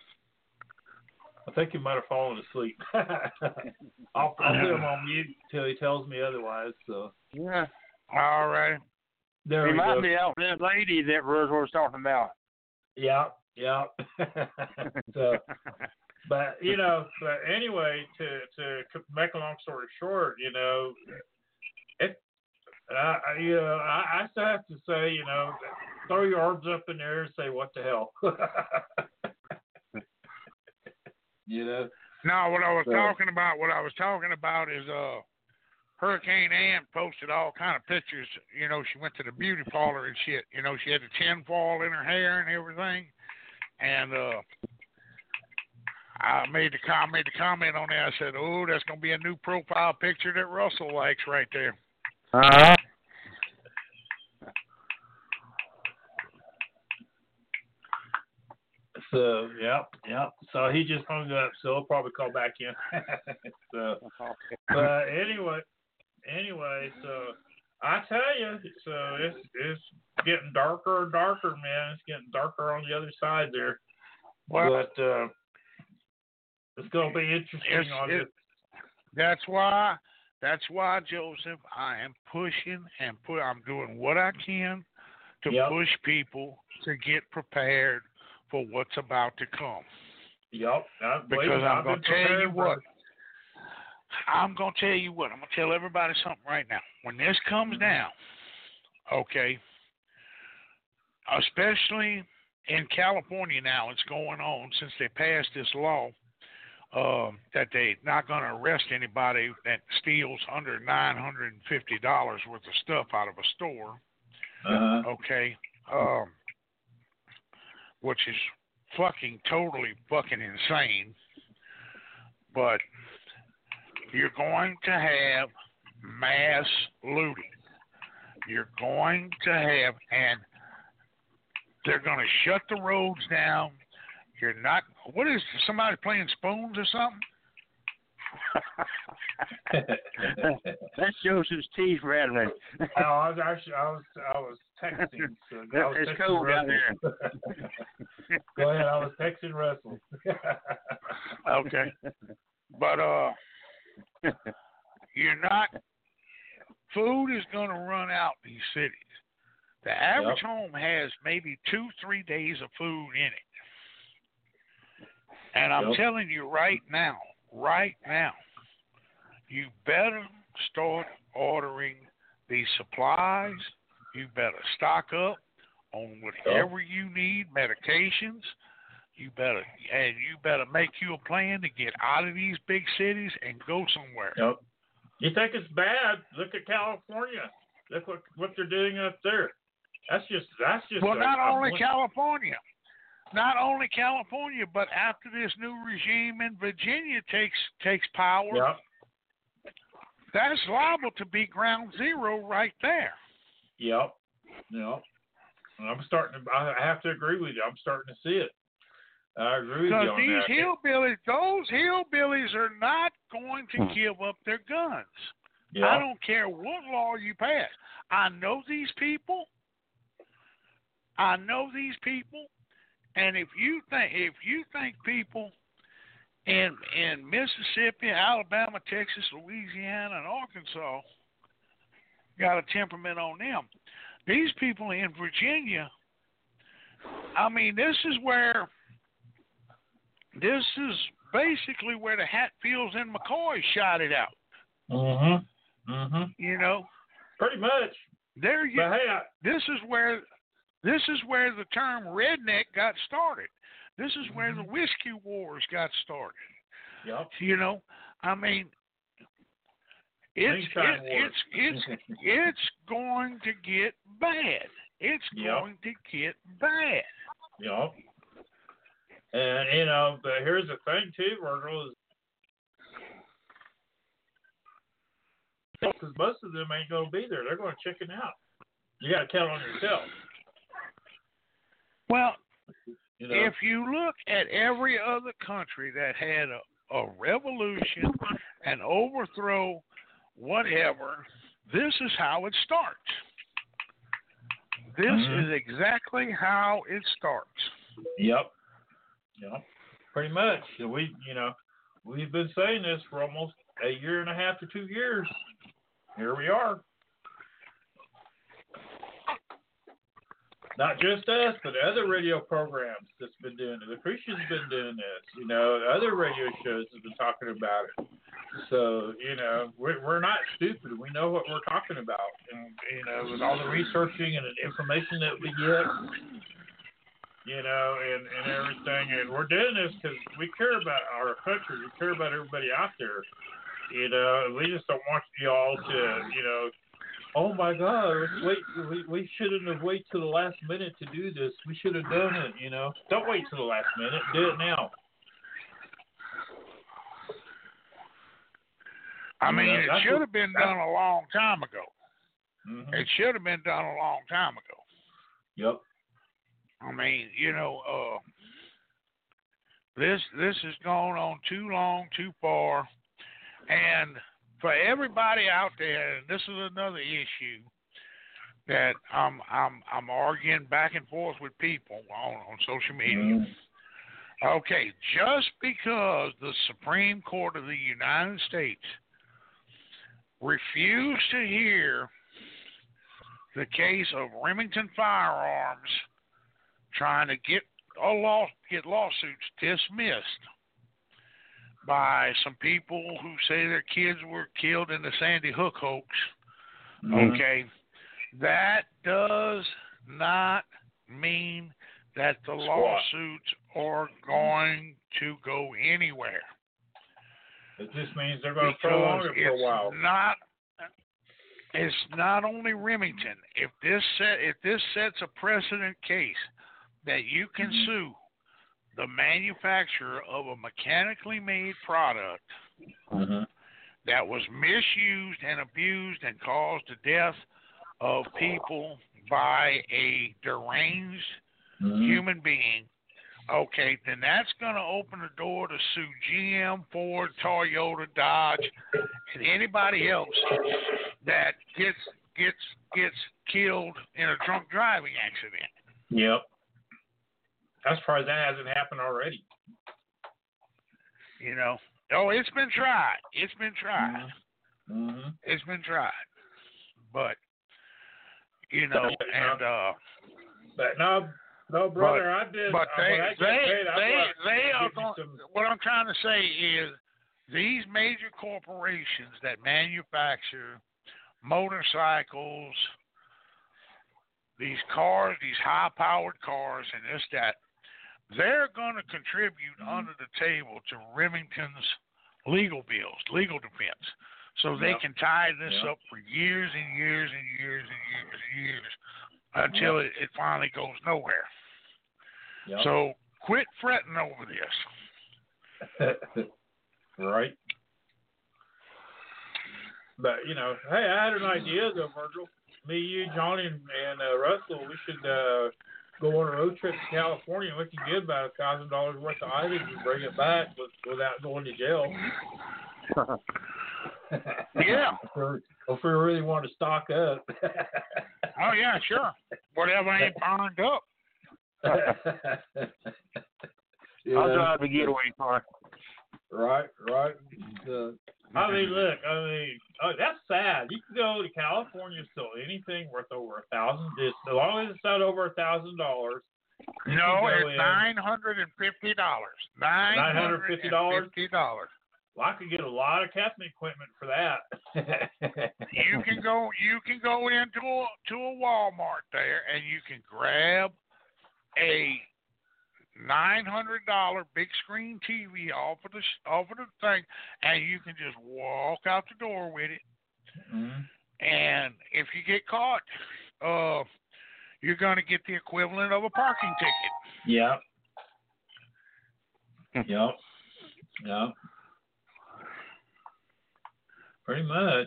I think he might have fallen asleep. I'll, I'll put him on mute till he tells me otherwise. So Yeah. all right. there He we might go. be out that lady that Roswell was talking about. Yeah, yeah. So, but you know, but anyway, to to make a long story short, you know, it. Uh, you know, I, I still have to say, you know, throw your arms up in the air and say, "What the hell?" You know. No, what I was So- talking about, what I was talking about is uh, Hurricane Ann posted all kind of pictures. You know, she went to the beauty parlor and shit. You know, she had the tin foil in her hair and everything. And uh, I made the I made the comment on there. I said, "Oh, that's gonna be a new profile picture that Russell likes right there." Uh-huh. So, yep, yep. So he just hung up. So he'll probably call back in. So, but anyway, anyway, so I tell you, so it's it's getting darker and darker, man. It's getting darker on the other side there. Well, But uh, it's gonna be interesting it's, on it, this. That's why. That's why, Joseph, I am pushing and put. I'm doing what I can to Yep. push people to get prepared for what's about to come. Yep. I- Because believe me, I'm I've going been to tell you prepared, what. brother. I'm going to tell you what. I'm going to tell everybody something right now. When this comes down, okay, especially in California now, it's going on since they passed this law um, that they're not going to arrest anybody that steals under nine hundred fifty dollars worth of stuff out of a store, Uh-huh. okay, um, which is fucking totally fucking insane. But you're going to have mass looting. You're going to have, and they're going to shut the roads down. You're not, what is, somebody playing spoons or something? That's Joseph's teeth rattling. Oh, I was actually, I was, I was texting. So I was It's texting cold out Russell. Go ahead. I was texting Russell. Okay. But, uh, you're not, food is going to run out in these cities. The average Yep. home has maybe two, three days of food in it. And I'm Yep. telling you right now, right now, you better start ordering these supplies. You better stock up on whatever you need, medications. You better, and you better make you a plan to get out of these big cities and go somewhere. Yep. You think it's bad? Look at California. Look what what they're doing up there. That's just that's just. Well, a- not a only blink- California, not only California, but after this new regime in Virginia takes takes power, Yep. that's liable to be ground zero right there. Yep. Yep. And I'm starting to. I have to agree with you. I'm starting to see it. I agree with Because you on these that. hillbillies, those hillbillies are not going to give up their guns. Yep. I don't care what law you pass. I know these people. I know these people, and if you think if you think people in in Mississippi, Alabama, Texas, Louisiana, and Arkansas got a temperament on them, these people in Virginia, I mean, this is where this is basically where the Hatfields and McCoys shot it out. Mhm. Mhm. You know, Pretty much. there you. But hey, I, This is where this is where the term redneck got started. This is where the whiskey wars got started. yep. You know, I mean, it's Moonshine it, wars. it's it's it's going to get bad. It's Yep. going to get bad. Yep. And you know, but here's the thing too, Virgil, is because most of them ain't gonna be there. They're gonna chicken out. You got to count on yourself. Well, You know. if you look at every other country that had a, a revolution, an overthrow, whatever, this is how it starts. This Mhm. is exactly how it starts. Yep. Yep. Pretty much. So we, you know, we've been saying this for almost a year and a half to two years. Here we are. Not just us, but other radio programs that's been doing it. The Christian's been doing this. You know, other radio shows have been talking about it. So, you know, we're, we're not stupid. We know what we're talking about. And, you know, with all the researching and the information that we get, you know, and, and everything. And we're doing this because we care about our country. We care about everybody out there. You know, we just don't want y'all to, you know, oh my God, let's wait. We, we shouldn't have waited till the last minute to do this. We should have done it, you know. Don't wait till the last minute. Do it now. I mean, Yeah, it that's should what- have been done a long time ago. Mm-hmm. It should have been done a long time ago. Yep. I mean, you know, uh, this this has gone on too long, too far, and for everybody out there, and this is another issue that I'm I'm I'm arguing back and forth with people on, on social media. Okay, just because the Supreme Court of the United States refused to hear the case of Remington Firearms trying to get a law get lawsuits dismissed by some people who say their kids were killed in the Sandy Hook hoax. Mm-hmm. Okay, that does not mean that the Squat. lawsuits are going to go anywhere. It just means they're going to prolong Because it for a it's while. not it's not only Remington. If this set if this sets a precedent case that you can Mhm. sue the manufacturer of a mechanically made product Mm-hmm. that was misused and abused and caused the death of people by a deranged Mm-hmm. human being, okay, then that's going to open the door to sue G M, Ford, Toyota, Dodge, and anybody else that gets gets gets killed in a drunk driving accident. Yep. I'm surprised that hasn't happened already. You know, oh, it's been tried. It's been tried. Mm-hmm. It's been tried, but you know, and uh, But no, no, brother, I did. but uh, they when I get they paid, I they thought they I'd are give you going. some- What I'm trying to say is these major corporations that manufacture motorcycles, these cars, these high-powered cars, and this that, they're going to contribute under the table to Remington's legal bills, legal defense, so they Yep. can tie this Yep. up for years and years and years and years and years until it, it finally goes nowhere. Yep. So quit fretting over this. Right. But you know, hey, I had an idea though, Virgil. Me, you, Johnny, and, and uh, Russell, we should uh, go on a road trip to California, and we can get about a thousand dollars worth of items and bring it back with, without going to jail. Yeah. if, we if we really want to stock up. Oh, yeah, sure. Whatever ain't burned up. Yeah. I'll drive the getaway car. Right, right. Uh, I mean, look, I mean, oh, that's sad. You can go to California and sell anything worth over a thousand. Just as long as it's not over a thousand dollars. No, go it's in. nine hundred and fifty dollars. Nine hundred and fifty dollars. Fifty dollars. Well, I could get a lot of camping equipment for that. You can go. You can go into a, to a Walmart there, and you can grab a nine hundred dollar big screen T V off of the off of the thing, and you can just walk out the door with it. Mm-hmm. And if you get caught, uh, you're going to get the equivalent of a parking ticket. Yep. Yep. Yep. Pretty much.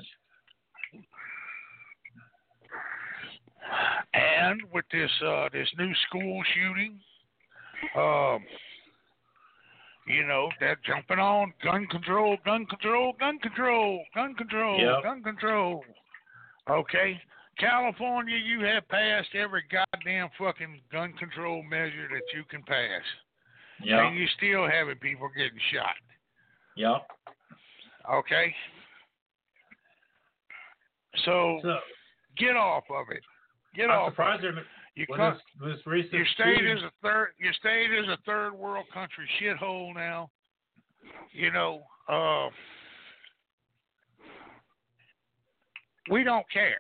And with this uh, this new school shooting, um, you know, they're jumping on gun control, gun control, gun control, gun control, Yep. gun control. Okay, California, you have passed every goddamn fucking gun control measure that you can pass, Yep. and you're still having people getting shot. Yep. Okay, so, So, get off of it. Get I'm off. surprised of it. they're You with come, this, this recent Your state shooting- is a third. Your state is a third world country shithole now. You know, uh, we don't care.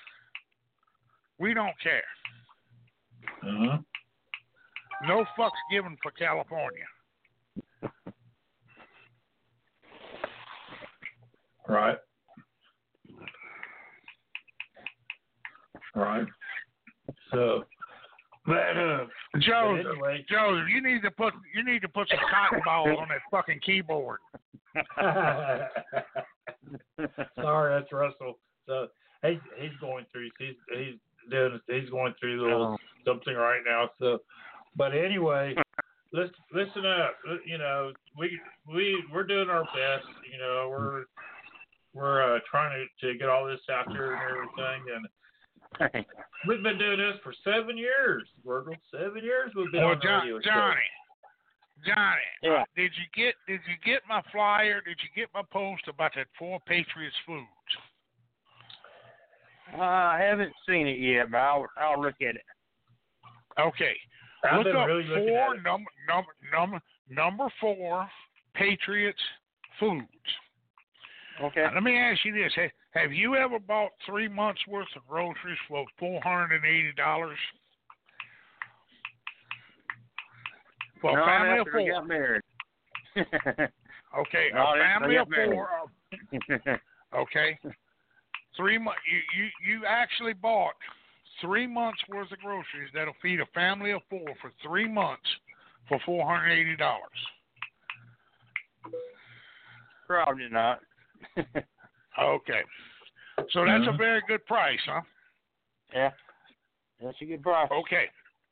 We don't care. Uh-huh. No fucks given for California. Right. Right. So, but uh, Joe, but anyway. Joe, you need to put you need to put some cotton balls on that fucking keyboard. Sorry, that's Russell. So he's he's going through. He's he's doing. He's going through a little something right now. So, but anyway, listen listen up. You know, we we we're doing our best. You know, we're we're uh, trying to, to get all this out there and everything. And we've been doing this for seven years, Virgil. Seven years we've been Well, on the John, radio show. Johnny, Johnny, Yeah. uh, did you get did you get my flyer? Did you get my post about that Four Patriots Foods? Uh, I haven't seen it yet, but I'll I'll look at it. Okay. I've Look been up really looking four at it. number number number number four Patriots Foods. Okay. Now, let me ask you this: have, have you ever bought three months worth of groceries for four hundred and eighty dollars for a Not family of after we four? got married. Okay, Not a after family we of got married. four. Okay, three months. You, you you actually bought three months worth of groceries that'll feed a family of four for three months for four hundred eighty dollars. Probably not. Okay, so that's Mhm. a very good price, huh? Yeah. That's a good price. Okay.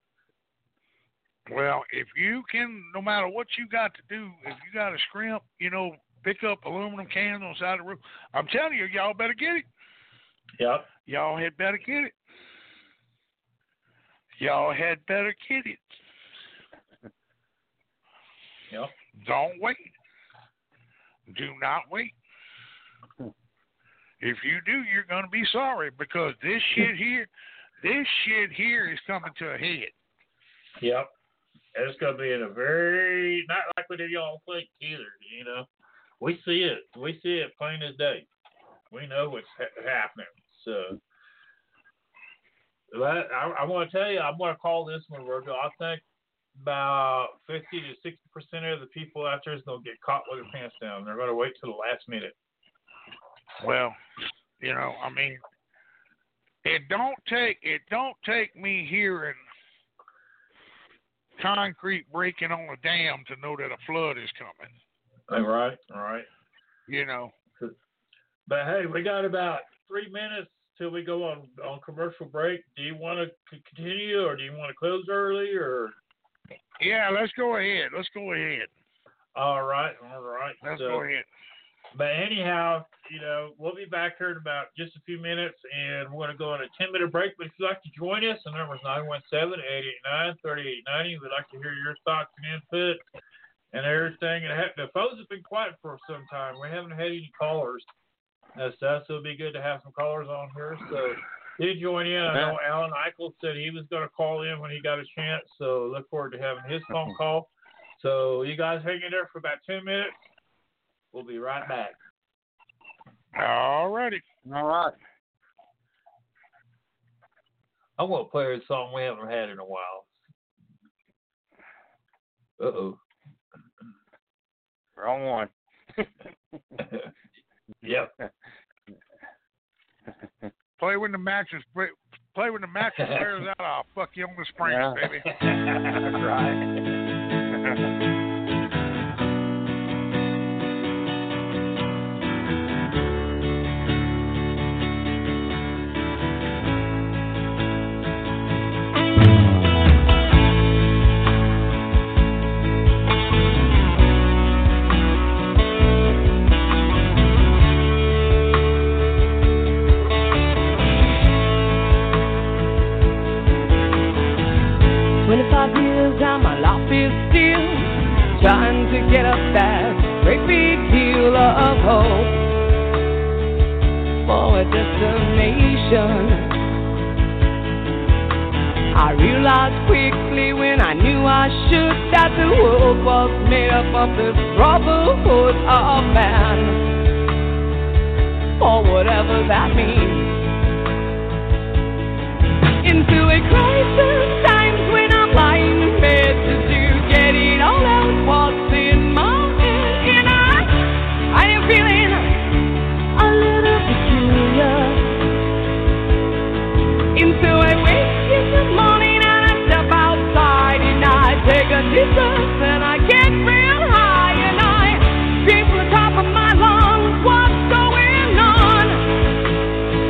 Well, if you can, no matter what you got to do, if you got to scrimp, you know, pick up aluminum cans on the side of the roof, I'm telling you, y'all better get it. Yep. Y'all had better get it. Y'all had better get it. Yep. Don't wait. Do not wait. If you do, you're going to be sorry because this shit here, this shit here is coming to a head. Yep. It's going to be in a very, not like what y'all think either, you know. We see it. We see it plain as day. We know what's ha- happening. So, but I, I want to tell you, I'm going to call this one, Virgil. I think about fifty to sixty percent of the people out there is going to get caught with their pants down. They're going to wait till the last minute. Well, you know, I mean, it don't take it don't take me hearing concrete breaking on a dam to know that a flood is coming. All right, all right. You know. But hey, we got about three minutes till we go on on commercial break. Do you want to continue, or do you want to close early, or? Yeah, let's go ahead. Let's go ahead. All right, all right. Let's so, go ahead. But anyhow, you know, we'll be back here in about just a few minutes, and we're going to go on a ten-minute break. But if you'd like to join us, the number is nine one seven, eight eight nine, three eight nine zero. We'd like to hear your thoughts and input and everything. And the phones have been quiet for some time. We haven't had any callers and stuff, so it'd be good to have some callers on here. So did join in. I know Alan Eichel said he was going to call in when he got a chance, so look forward to having his phone call. So you guys hang in there for about ten minutes. We'll be right back. All righty. All right. I want to play a song we haven't had in a while. Uh-oh. Wrong one. Yep. Play when the mattress play when the mattress wears out. I'll fuck you on the springs, Yeah. baby. That's right. twenty-five years down, my life is still trying to get up that great big deal of hope for a destination. I realized quickly when I knew I should that the world was made up of the brotherhood of man, or whatever that means. Into a crisis times when I'm lying in bed to do get it all out what's in my head, and I I am feeling a little peculiar. Into a wake in the morning and I step outside and I take a deep breath and I get real high and I scream from the top of my lungs, what's going on?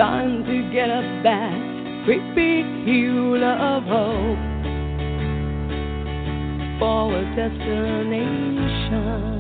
Trying to get up that great big hill of hope for a destination.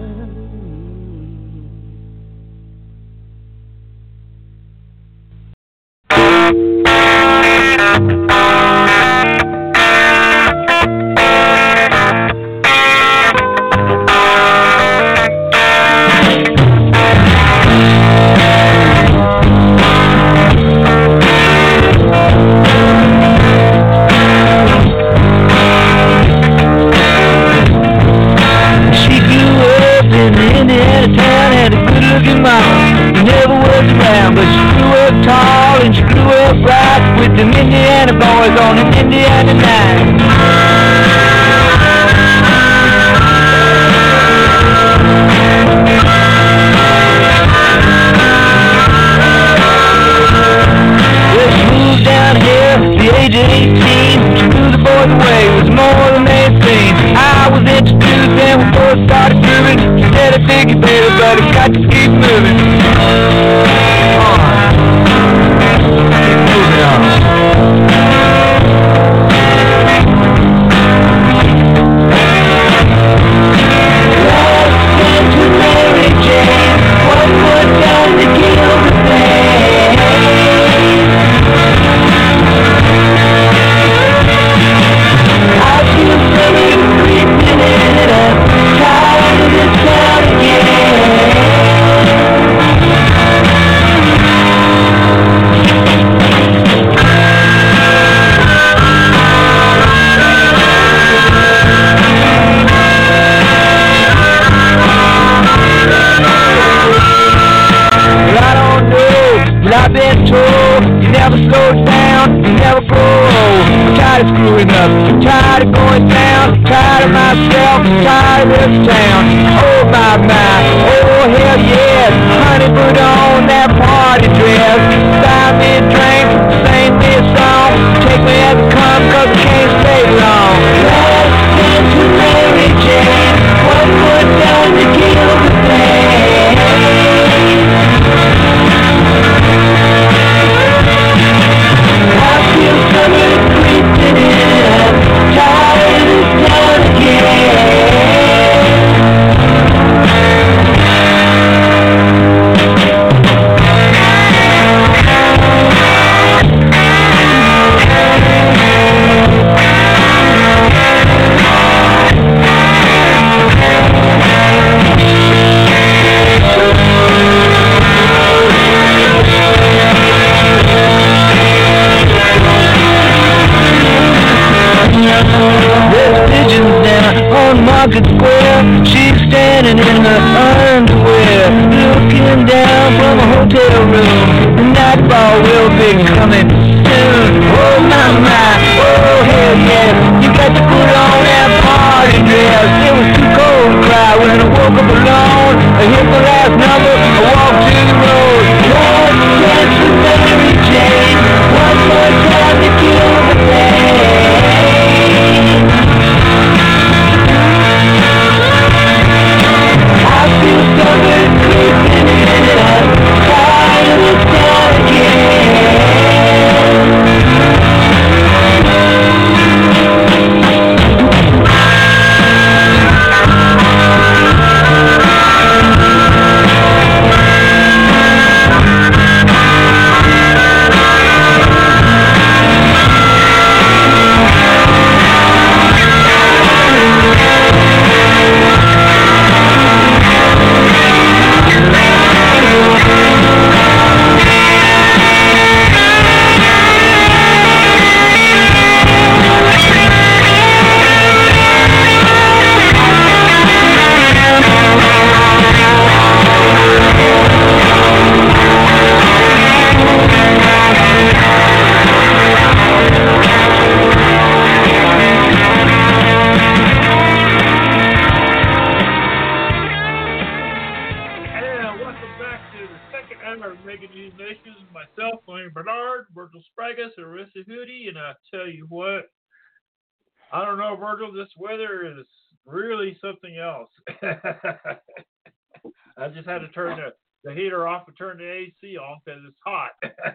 I don't know, Virgil, this weather is really something else. I just had to turn the the heater off and turn the A C on because it's hot.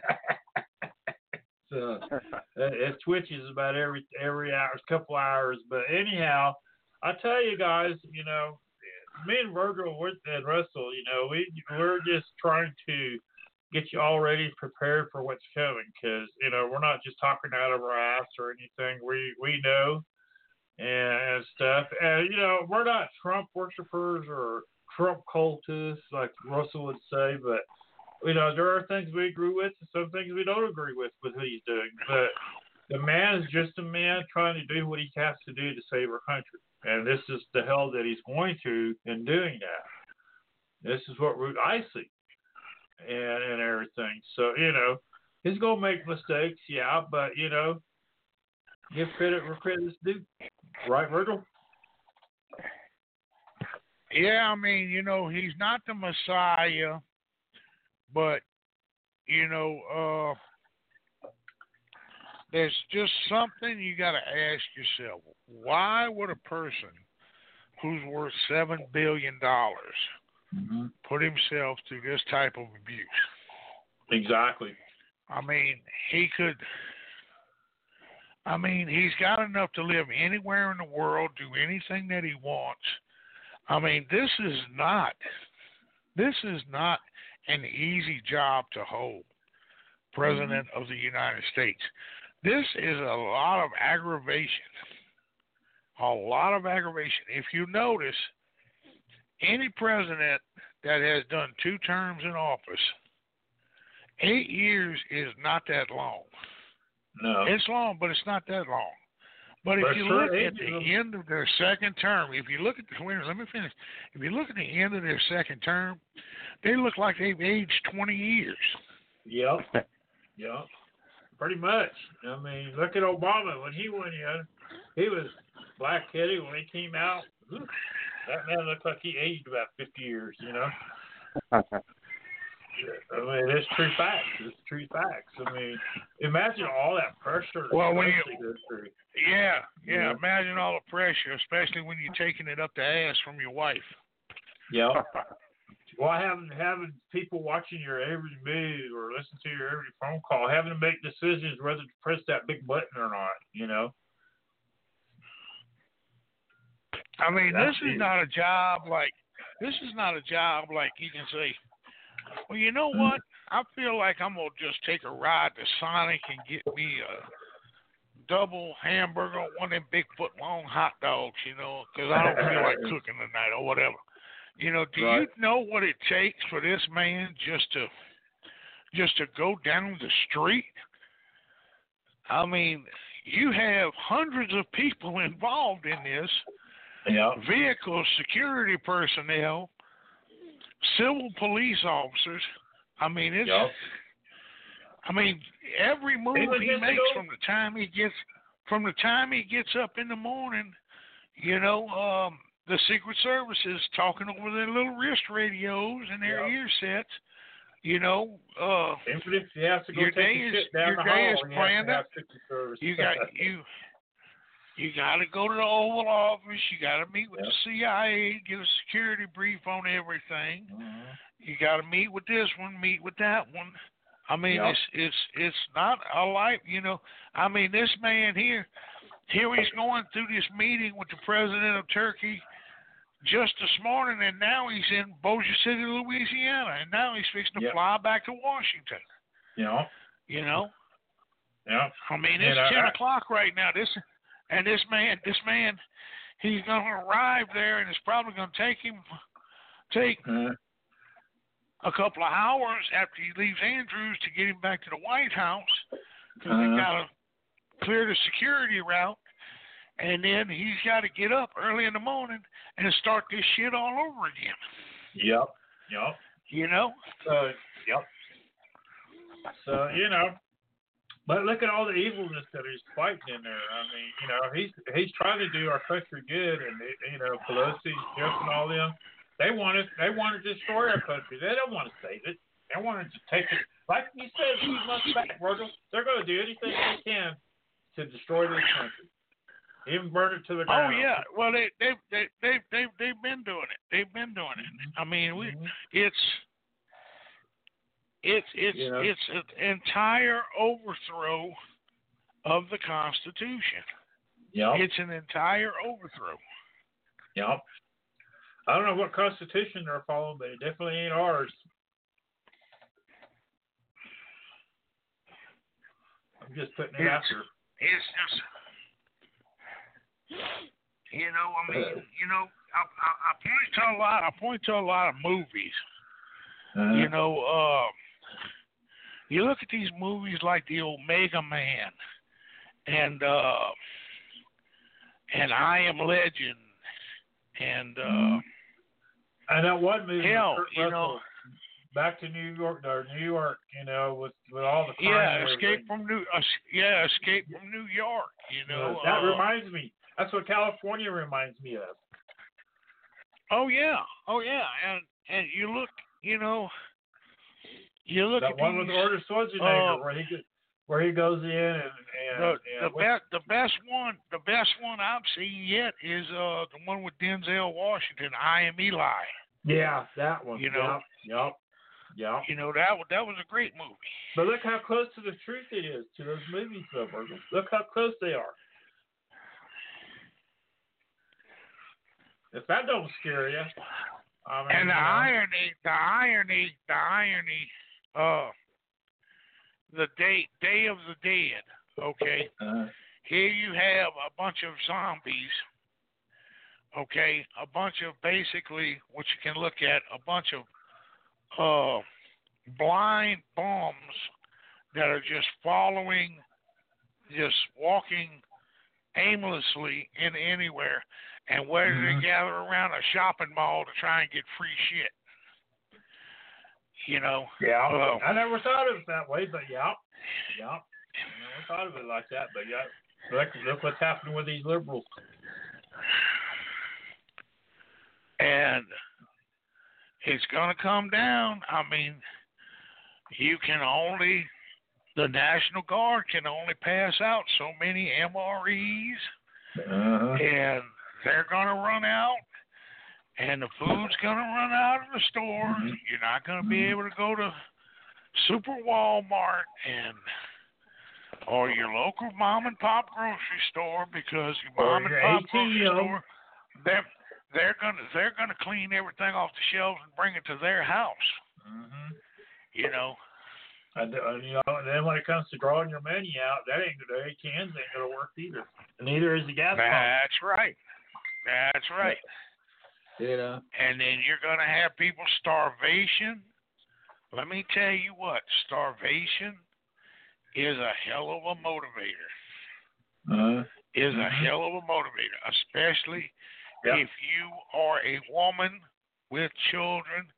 So it, it switches about every every hour, couple hours. But anyhow, I tell you guys, you know, me and Virgil and Russell, you know, we we're just trying to get you all ready, prepared for what's coming, because you know we're not just talking out of our ass or anything. We we know and, and stuff, and you know we're not Trump worshipers or Trump cultists like Russell would say, but you know there are things we agree with and some things we don't agree with with what he's doing. But the man is just a man trying to do what he has to do to save our country, and this is the hell that he's going to in doing that. This is what we, I see. And, and everything. So, you know, he's going to make mistakes, yeah, but, you know, give credit where credit's due. Right, Virgil? Yeah, I mean, you know, he's not the Messiah, but, you know, uh, there's just something you got to ask yourself. Why would a person who's worth seven billion dollars Mm-hmm. put himself through this type of abuse? Exactly. I mean, he could, I mean, he's got enough to live anywhere in the world, do anything that he wants. I mean, this is not, this is not an easy job to hold, President mm-hmm. of the United States. This is a lot of aggravation, a lot of aggravation. If you notice, any president that has done two terms in office, eight years is not that long. No. It's long, but it's not that long. But if but you sure look at the them. end of their second term, if you look at the, let me finish. If you look at the end of their second term, they look like they've aged twenty years. Yep. Yep. Pretty much. I mean, look at Obama. When he went in, he was black-headed. When he came out, oof, that man looked like he aged about fifty years, you know? I mean, it's true facts. It's true facts. I mean, imagine all that pressure. Well, when you, go through. Yeah, yeah, yeah, imagine all the pressure, especially when you're taking it up the ass from your wife. Yeah. Well, having, having people watching your every move or listen to your every phone call, having to make decisions whether to press that big button or not, you know? I mean, That's this is it. not a job like, this is not a job like you can say, well, you know what? I feel like I'm going to just take a ride to Sonic and get me a double hamburger, one of them big foot long hot dogs, you know, because I don't feel like cooking tonight or whatever. You know, do right. you know what it takes for this man just to, just to go down the street? I mean, you have hundreds of people involved in this. Yeah. Vehicles, security personnel, civil police officers. I mean, it's. Yep. I mean, every move he makes from the time he gets from the time he gets up in the morning, you know, um, the Secret Service is talking over their little wrist radios and their yep. ear sets. You know, uh, even if you have to go your take day a is shit down your the day hall, is you planned have up. to have Secret Service. You got you. You got to go to the Oval Office. You got to meet with yep. the C I A, get a security brief on everything. Mm-hmm. You got to meet with this one, meet with that one. I mean, yep. it's it's it's not a life, you know. I mean, this man here, here he's going through this meeting with the president of Turkey just this morning, and now he's in Bossier City, Louisiana, and now he's fixing to yep. fly back to Washington. Yeah. You know. Yeah. I mean, it's and, uh, ten o'clock right now. This. And this man, this man, he's going to arrive there, and it's probably going to take him, take uh, a couple of hours after he leaves Andrews to get him back to the White House, because uh, he's got to clear the security route, and then he's got to get up early in the morning and start this shit all over again. Yep. Yep. You know? So, yep. So, you know. But look at all the evilness that he's fighting in there. I mean, you know, he's he's trying to do our country good, and you know, Pelosi, Jeff, and all them, they want to they want to destroy our country. They don't want to save it. They want to take it, like you said a few months back, Virgil. They're going to do anything they can to destroy this country, even burn it to the ground. Oh yeah, well they they they they they they've been doing it. They've been doing it. I mean, we mm-hmm. it's It's it's You know? it's an entire overthrow of the Constitution. Yep. It's an entire overthrow. Yep. I don't know what Constitution they're following, but it definitely ain't ours. I'm just putting it out It's, there. it's just, you know, I mean, you know, I, I, I point to a lot. I point to a lot of movies. Uh, You know, uh, you look at these movies like the Omega Man and uh, and I Am Legend and uh, I know one movie. hell, Kurt you know. Russell, Back to New York, or New York, you know, with with all the crime Yeah, and escape everything. from New. Uh, yeah, escape from New York. You know. that uh, reminds me. That's what California reminds me of. Oh yeah, oh yeah, and and you look, you know, you look That at one these, with Arnold Schwarzenegger, uh, where he goes, where he goes in and and, the and the what- best the best one the best one I've seen yet is uh the one with Denzel Washington. I Am Eli. yeah, that one. You know. Yep. Yep. Yep. You know that was that was a great movie. But look how close to the truth it is to those movies, though, Virgil. Look how close they are. If that don't scare you, I mean, And the you know, irony, the irony, the irony, uh, the day Day of the Dead. Okay. uh, Here you have a bunch of zombies, okay, a bunch of basically what you can look at, a bunch of uh, blind bums that are just following, just walking aimlessly in anywhere, and where Mhm. they gather around a shopping mall to try and get free shit. You know? yeah. Uh, I never thought of it that way, but yeah, yeah. I never thought of it like that, but yeah. Look, look what's happening with these liberals. And it's going to come down. I mean, you can only, the National Guard can only pass out so many M R Es, Uh-huh. and they're going to run out, and the food's going to run out of the store. Mhm. You're not going to be able to go to Super Walmart and or your local mom and pop grocery store because your Or mom and your pop A T M. grocery store they're they're gonna they're gonna clean everything off the shelves and bring it to their house. Mm-hmm. You know. And, uh, you know, and then when it comes to drawing your money out, that ain't the A T Ms ain't gonna work either. Neither is the gas pump. That's right. That's right. You know. And then you're gonna have people starvation. Let me tell you what, starvation is a hell of a motivator. Uh, Is a Mhm. hell of a motivator, especially Yeah. if you are a woman with children.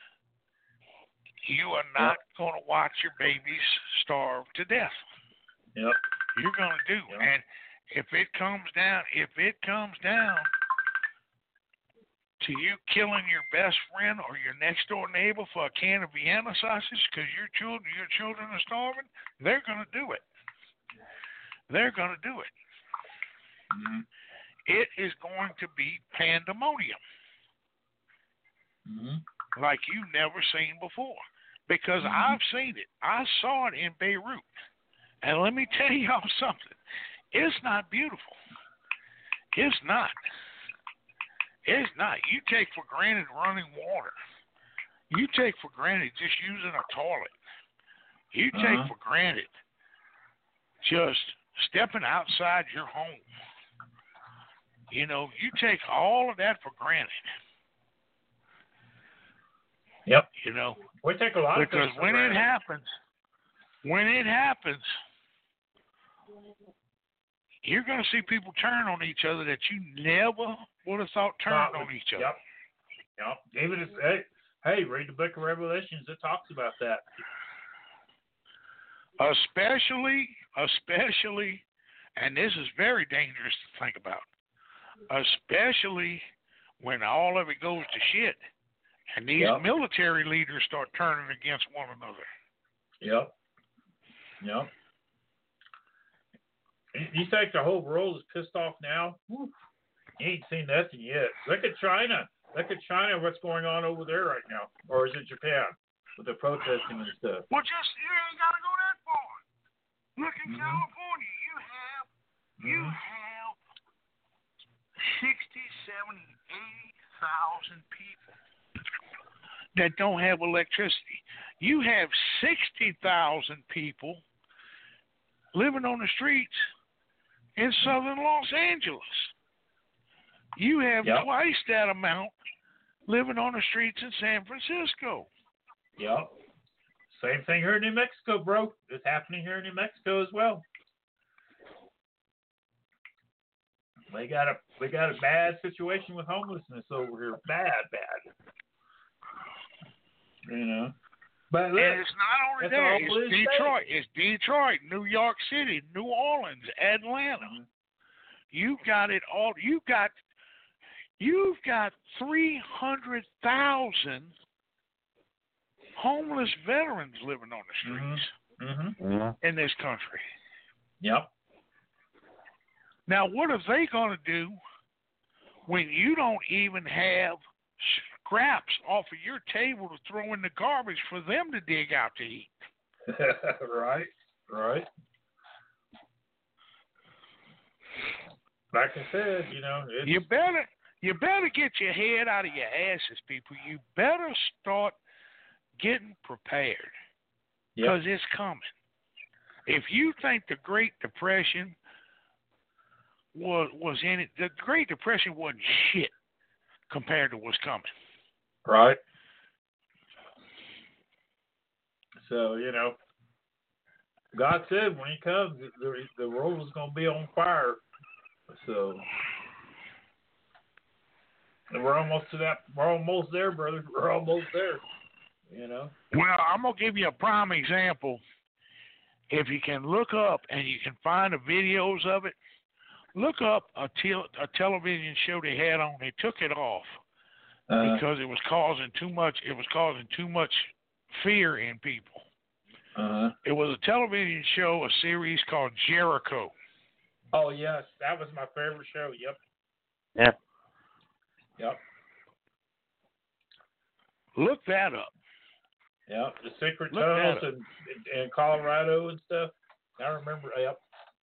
You are not going to watch your babies starve to death. Yep. You're going to do. Yep. And if it comes down, if it comes down to you killing your best friend or your next door neighbor for a can of Vienna sausage because your children, your children are starving, they're going to do it. They're going to do it. Mhm. It is going to be pandemonium Mhm. like you've never seen before. Because Mhm. I've seen it. I saw it in Beirut. And let me tell y'all something. It's not beautiful. It's not. It's not. You take for granted running water. You take for granted just using a toilet. You take Uh-huh. for granted just stepping outside your home. You know, you take all of that for granted. Yep. You know, We take a lot of because things for when it granted. happens, when it happens, you're going to see people turn on each other that you never would have thought turned Thought on we- each other. Yep. Yep. Even if, hey, hey, read the Book of Revelations. It talks about that. Especially, especially, and this is very dangerous to think about, especially when all of it goes to shit and these Yep. military leaders start turning against one another. Yep. Yep. You- You think the whole world is pissed off now? Whew. You ain't seen nothing yet. Look at China. Look at China, what's going on over there right now. Or is it Japan? with the protesting and stuff. Well, just you ain't gotta go that far. Look in Mhm. California, you have you Mhm. have sixty, seventy, eighty thousand people that don't have electricity. You have sixty thousand people living on the streets in southern Los Angeles. You have Yep. twice that amount living on the streets in San Francisco. Yep. Same thing here in New Mexico, bro. It's happening here in New Mexico as well. We got a we got a bad situation with homelessness over here. Bad, bad. You know. But look, And it's not only that's there, all it's blue Detroit. It's Detroit, New York City, New Orleans, Atlanta. Mhm. You've got it all. You've got you've got three hundred thousand homeless veterans living on the streets Mhm. in this country. Yep. Now, what are they going to do when you don't even have scraps off of your table to throw in the garbage for them to dig out to eat? Right. Right. Like I said, you know, it's, You better you better get your head out of your asses, people. You better start getting prepared because yep. it's coming. If you think the Great Depression was was in it, the Great Depression wasn't shit compared to what's coming. Right. So, you know, God said when he comes, the, the world is going to be on fire. So, and we're almost to that. We're almost there, brother. We're almost there. You know. Well, I'm gonna give you a prime example. If you can look up and you can find the videos of it, look up a, te- a television show they had on. They took it off Uh, because it was causing too much. It was causing too much fear in people. uh-huh. It was a television show, a series called Jericho. Oh yes, that was my favorite show. Yep. Yep. Yep. Look that up. Yep. The secret Look tunnels that up. in, in Colorado and stuff. I remember. Yep.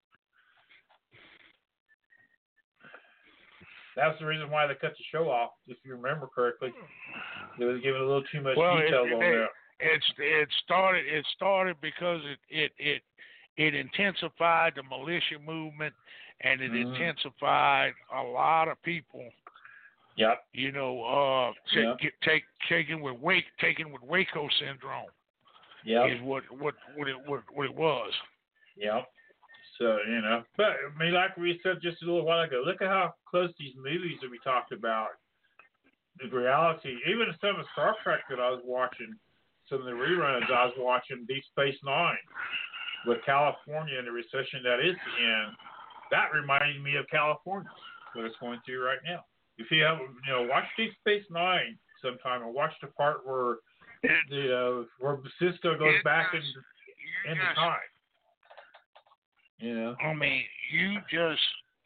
That's the reason why they cut the show off, if you remember correctly. They was giving a little too much Well, detail it, on it, that. It's it started it started because it it it, it intensified the militia movement, and it Mhm. intensified a lot of people. Yep. You know, uh, t- Yep. get, take taken with Wake taken with Waco syndrome Yep. is what what what it what, what it was. Yep. So, you know, but I mean, like we said just a little while ago, look at how close these movies that we talked about, the reality, even some of Star Trek that I was watching, some of the reruns I was watching, Deep Space Nine, with California and the recession that it's in, that reminded me of California, what it's going through right now. If you have, you know, watch Deep Space Nine sometime, or watch the part where, you know, where Cisco goes It back just- in, You in the just- time. You know? I mean, you just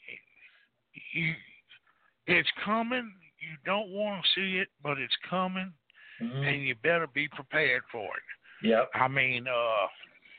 you. It's coming. You don't want to see it, but it's coming, Mhm. and you better be prepared for it. Yep. I mean, uh,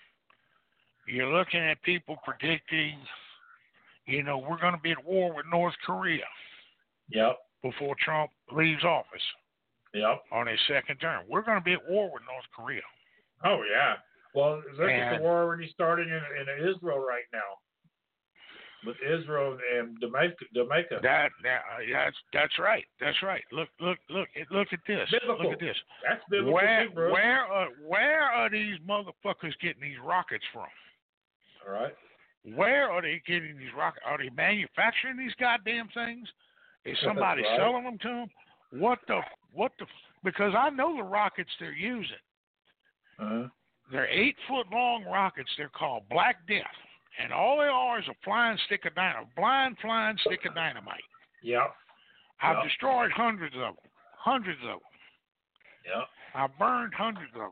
you're looking at people predicting, you know, we're going to be at war with North Korea Yep. before Trump leaves office Yep. on his second term. We're going to be at war with North Korea. Oh yeah. Well, look at And- the war already starting in, in Israel right now, with Israel and Jamaica. Jamaica. That, that that's that's right. That's right. Look look look look at this. Biblical. Look at this. That's biblical Where too, bro. where are where are these motherfuckers getting these rockets from? All right. Where are they getting these rockets? Are they manufacturing these goddamn things? Is somebody Right. selling them to them? What the what the? Because I know the rockets they're using. Uh-huh. They're eight foot long rockets. They're called Black Death, and all they are is a flying stick of dynamite, blind flying stick of dynamite. Yep. I've Yep. destroyed hundreds of them, hundreds of them. Yep. I've burned hundreds of them.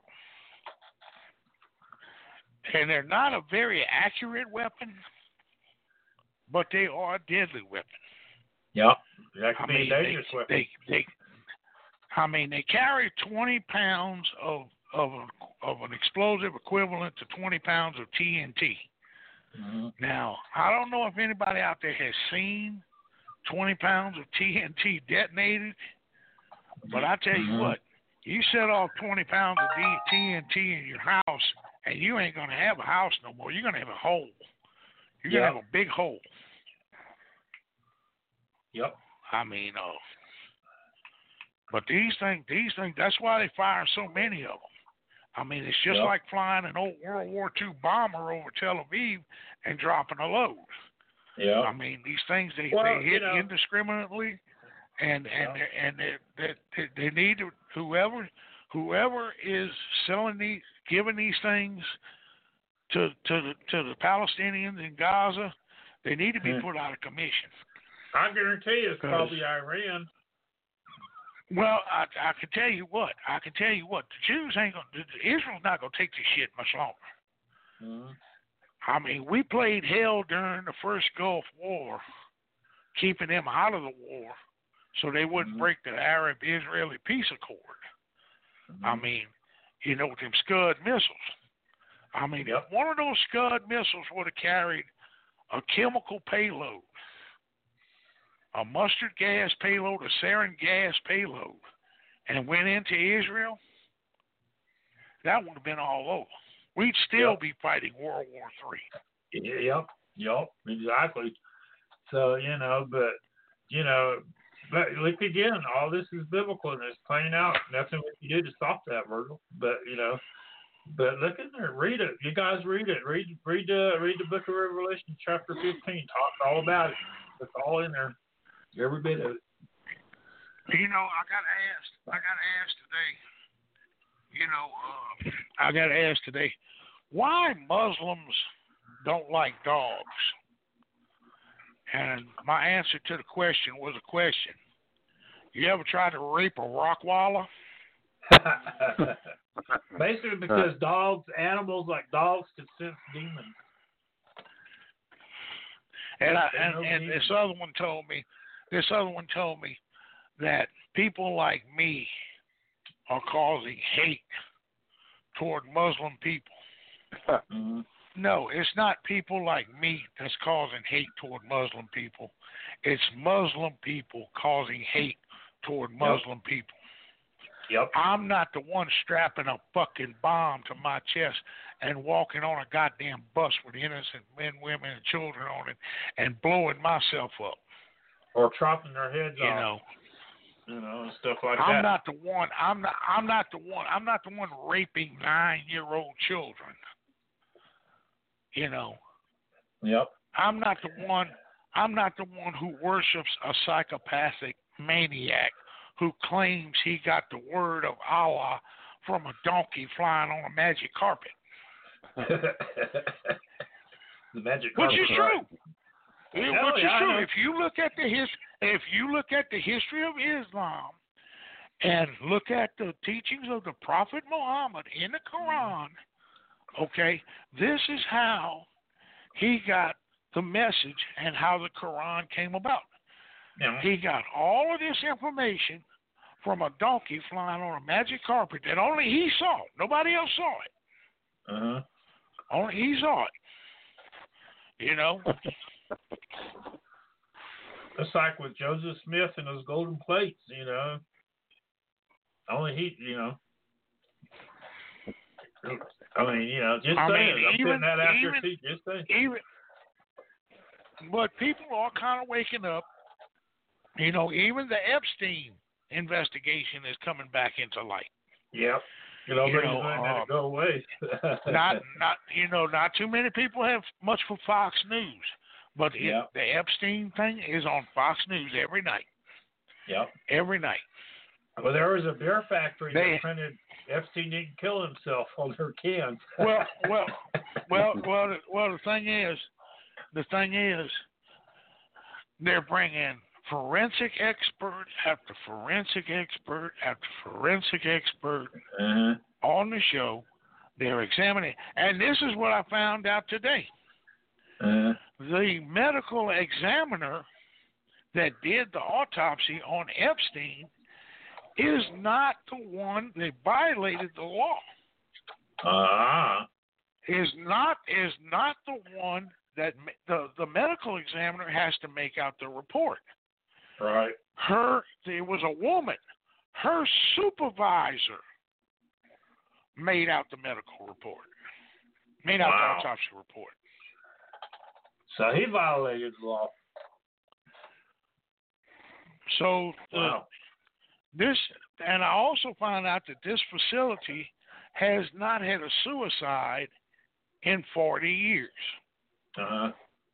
And they're not a very accurate weapon, but they are a deadly weapon. Yep. That I could be mean, a dangerous they, weapon. they, they, I mean, they carry twenty pounds of of a, of an explosive equivalent to twenty pounds of T N T. Mm-hmm. Now, I don't know if anybody out there has seen twenty pounds of T N T detonated, but I tell you Mhm. what, you set off twenty pounds of T N T in your house, and you ain't going to have a house no more. You're going to have a hole. You're Yep. going to have a big hole. Yep. I mean, uh, but these things, these things, that's why they fire so many of them. I mean, it's just Yep. like flying an old World War Two bomber over Tel Aviv and dropping a load. Yeah. I mean, these things, they, Well, they you hit know- indiscriminately, and and Yeah. and they, they, they, they need to, whoever whoever is selling these, giving these things to to the, to the Palestinians in Gaza, they need to be Mhm. put out of commission. I guarantee you it's 'Cause- probably Iran. Well, I I can tell you what, I can tell you what, the Jews ain't gonna, Israel's not gonna take this shit much longer. Mm-hmm. I mean, we played hell during the first Gulf War, keeping them out of the war so they wouldn't Mhm. break the Arab-Israeli peace accord. I mean, you know, with them Scud missiles. I mean, Yep. if one of those Scud missiles would have carried a chemical payload, a mustard gas payload, a sarin gas payload, and went into Israel, that would have been all over. We'd still Yep. be fighting World War Three. Yep, yep, exactly. So, you know, but, you know, but look again, all this is biblical and it's playing out. Nothing we can do to stop that, Virgil. But, you know, but look in there, read it. You guys read it. Read read uh, read the book of Revelation, chapter fifteen. Talk all about it. It's all in there. Every bit of it. You know, I got asked, I got asked today, you know, uh, I got asked today, why Muslims don't like dogs? And my answer to the question was a question. You ever tried to rape a Rottweiler? Basically because dogs, animals like dogs can sense demons. And I, They and, know and demons. this other one told me, this other one told me that people like me are causing hate toward Muslim people. Mhm. No, it's not people like me that's causing hate toward Muslim people. It's Muslim people causing hate toward Muslim people. Yep. I'm not the one strapping a fucking bomb to my chest and walking on a goddamn bus with innocent men, women, and children on it and blowing myself up. Or chopping their heads You off. know, You know, and stuff like I'm that. not the one. I'm not. I'm not the one. I'm not the one raping nine-year-old children. You know, Yep. I'm not the one. I'm not the one who worships a psychopathic maniac who claims he got the word of Allah from a donkey flying on a magic carpet. The magic Which carpet. is true. Yeah, Which is yeah, I true. know. If you look at the his, if you look at the history of Islam, and look at the teachings of the Prophet Muhammad in the Quran, okay, this is how he got the message and how the Quran came about. Yeah. He got all of this information from a donkey flying on a magic carpet that only he saw. Nobody else saw it. Uh-huh. Only he saw it. You know? It's like with Joseph Smith and those golden plates, you know. Only he, you know. I mean, you know, just I saying. mean, I'm even- putting that out even- there too. Just saying. Even, but people are kind of waking up. You know, even the Epstein investigation is coming back into light. Yep. You know, You nobody's know, letting uh, it go away. Not, not, you know, not too many people have much for Fox News, but it, Yeah. the Epstein thing is on Fox News every night. Yep. Every night. Well, there was a beer factory They- that printed Epstein didn't kill himself on their cans. Well, well, well, well, the, well. The thing is, the thing is, they're bringing forensic expert after forensic expert after forensic expert Uh-huh. on the show. They're examining, and this is what I found out today. Uh-huh. The medical examiner that did the autopsy on Epstein is not the one that violated the law. Uh-huh. is not is not the one that ma- the the medical examiner has to make out the report. Right. Her there was a woman. Her supervisor made out the medical report. Made out Wow. the autopsy report. So he violated the law. So uh, Wow. this, and I also found out that this facility has not had a suicide in forty years. Uh-huh.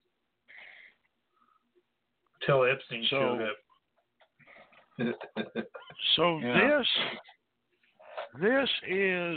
Till Epstein So- showed up. So Yeah. this, this is,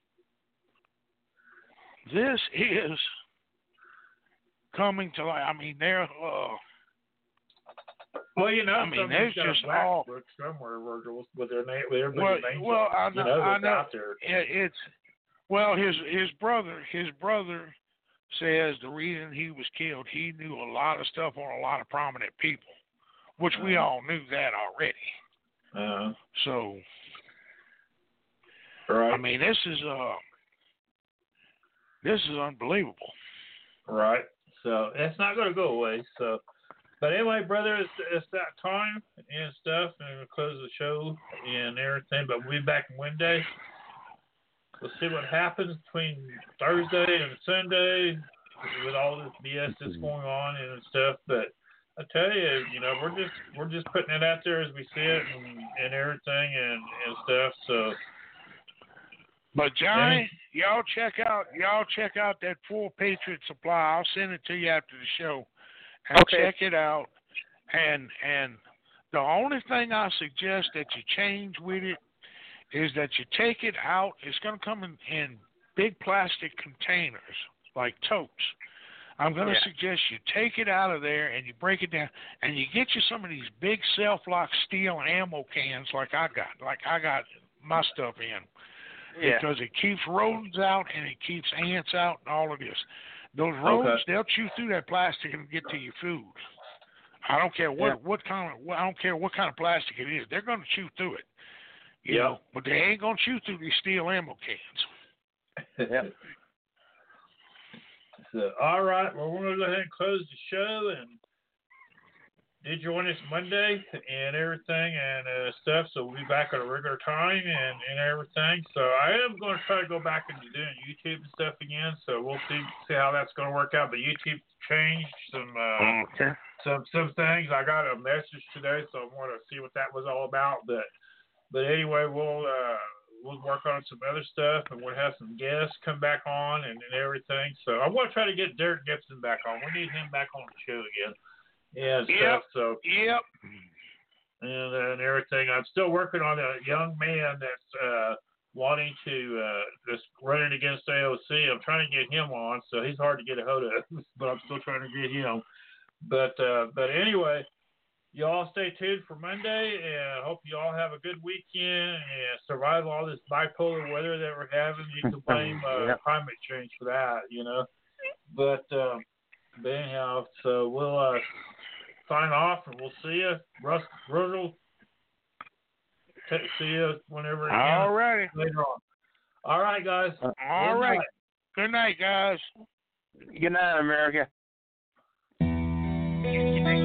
this is coming to light. I mean, they're. Uh, Well, you know, I mean, somebody's there's got a just black all- book somewhere, Virgil, with their name, with well, everybody's names. well, I you know, know, I that's know. out there. It, it's well, his his brother, his brother says the reason he was killed, he knew a lot of stuff on a lot of prominent people, which we Uh-huh. all knew that already. Uh, So, right. I mean, this is uh, this is unbelievable. Right. So it's not going to go away. So, but anyway, brother, it's, it's that time and stuff, and we'll close the show and everything. But we'll be back Wednesday. We'll see what happens between Thursday and Sunday with all this B S that's going on and stuff. But I tell you, you know, we're just we're just putting it out there as we see it and, and everything and, and stuff. So. But Johnny, y'all check out y'all check out that Full Patriot Supply. I'll send it to you after the show, and Okay. check it out. And and the only thing I suggest that you change with it is that you take it out. It's going to come in, in big plastic containers like totes. I'm going to Yeah. suggest you take it out of there and you break it down, and you get you some of these big self-lock steel ammo cans like I got, like I got my stuff in. Yeah. Because it keeps rodents out and it keeps ants out and all of this. Those rodents, they'll chew through that plastic and get to your food. I don't care what Yeah. what kind of I don't care what kind of plastic it is. They're going to chew through it. You Yep. know, but they ain't going to chew through these steel ammo cans. Yep. So, all right. Well, we're going to go ahead and close the show. And did join us Monday and everything and uh, stuff. So we'll be back at a regular time and, and everything. So I am going to try to go back into doing YouTube and stuff again. So we'll see see how that's going to work out. But YouTube changed some uh, Okay. some some things. I got a message today, so I want to see what that was all about. But but anyway, we'll uh, we'll work on some other stuff, and we'll have some guests come back on and, and everything. So I want to try to get Derek Gibson back on. We need him back on the show again. Yeah, Yep. stuff. So Yep. and uh, and everything. I'm still working on a young man that's uh, wanting to uh, just running against A O C. I'm trying to get him on, so he's hard to get a hold of, but I'm still trying to get him. But uh, but anyway, you all stay tuned for Monday, and I hope you all have a good weekend and survive all this bipolar weather that we're having. You can blame uh, Yep. climate change for that, you know. But uh, but anyhow, so we'll uh, sign off, and we'll see you, Russ, Russell. T- see you whenever again All righty. later on. All right, guys. All Good right. night. Good night, guys. Good night, America. Thank you.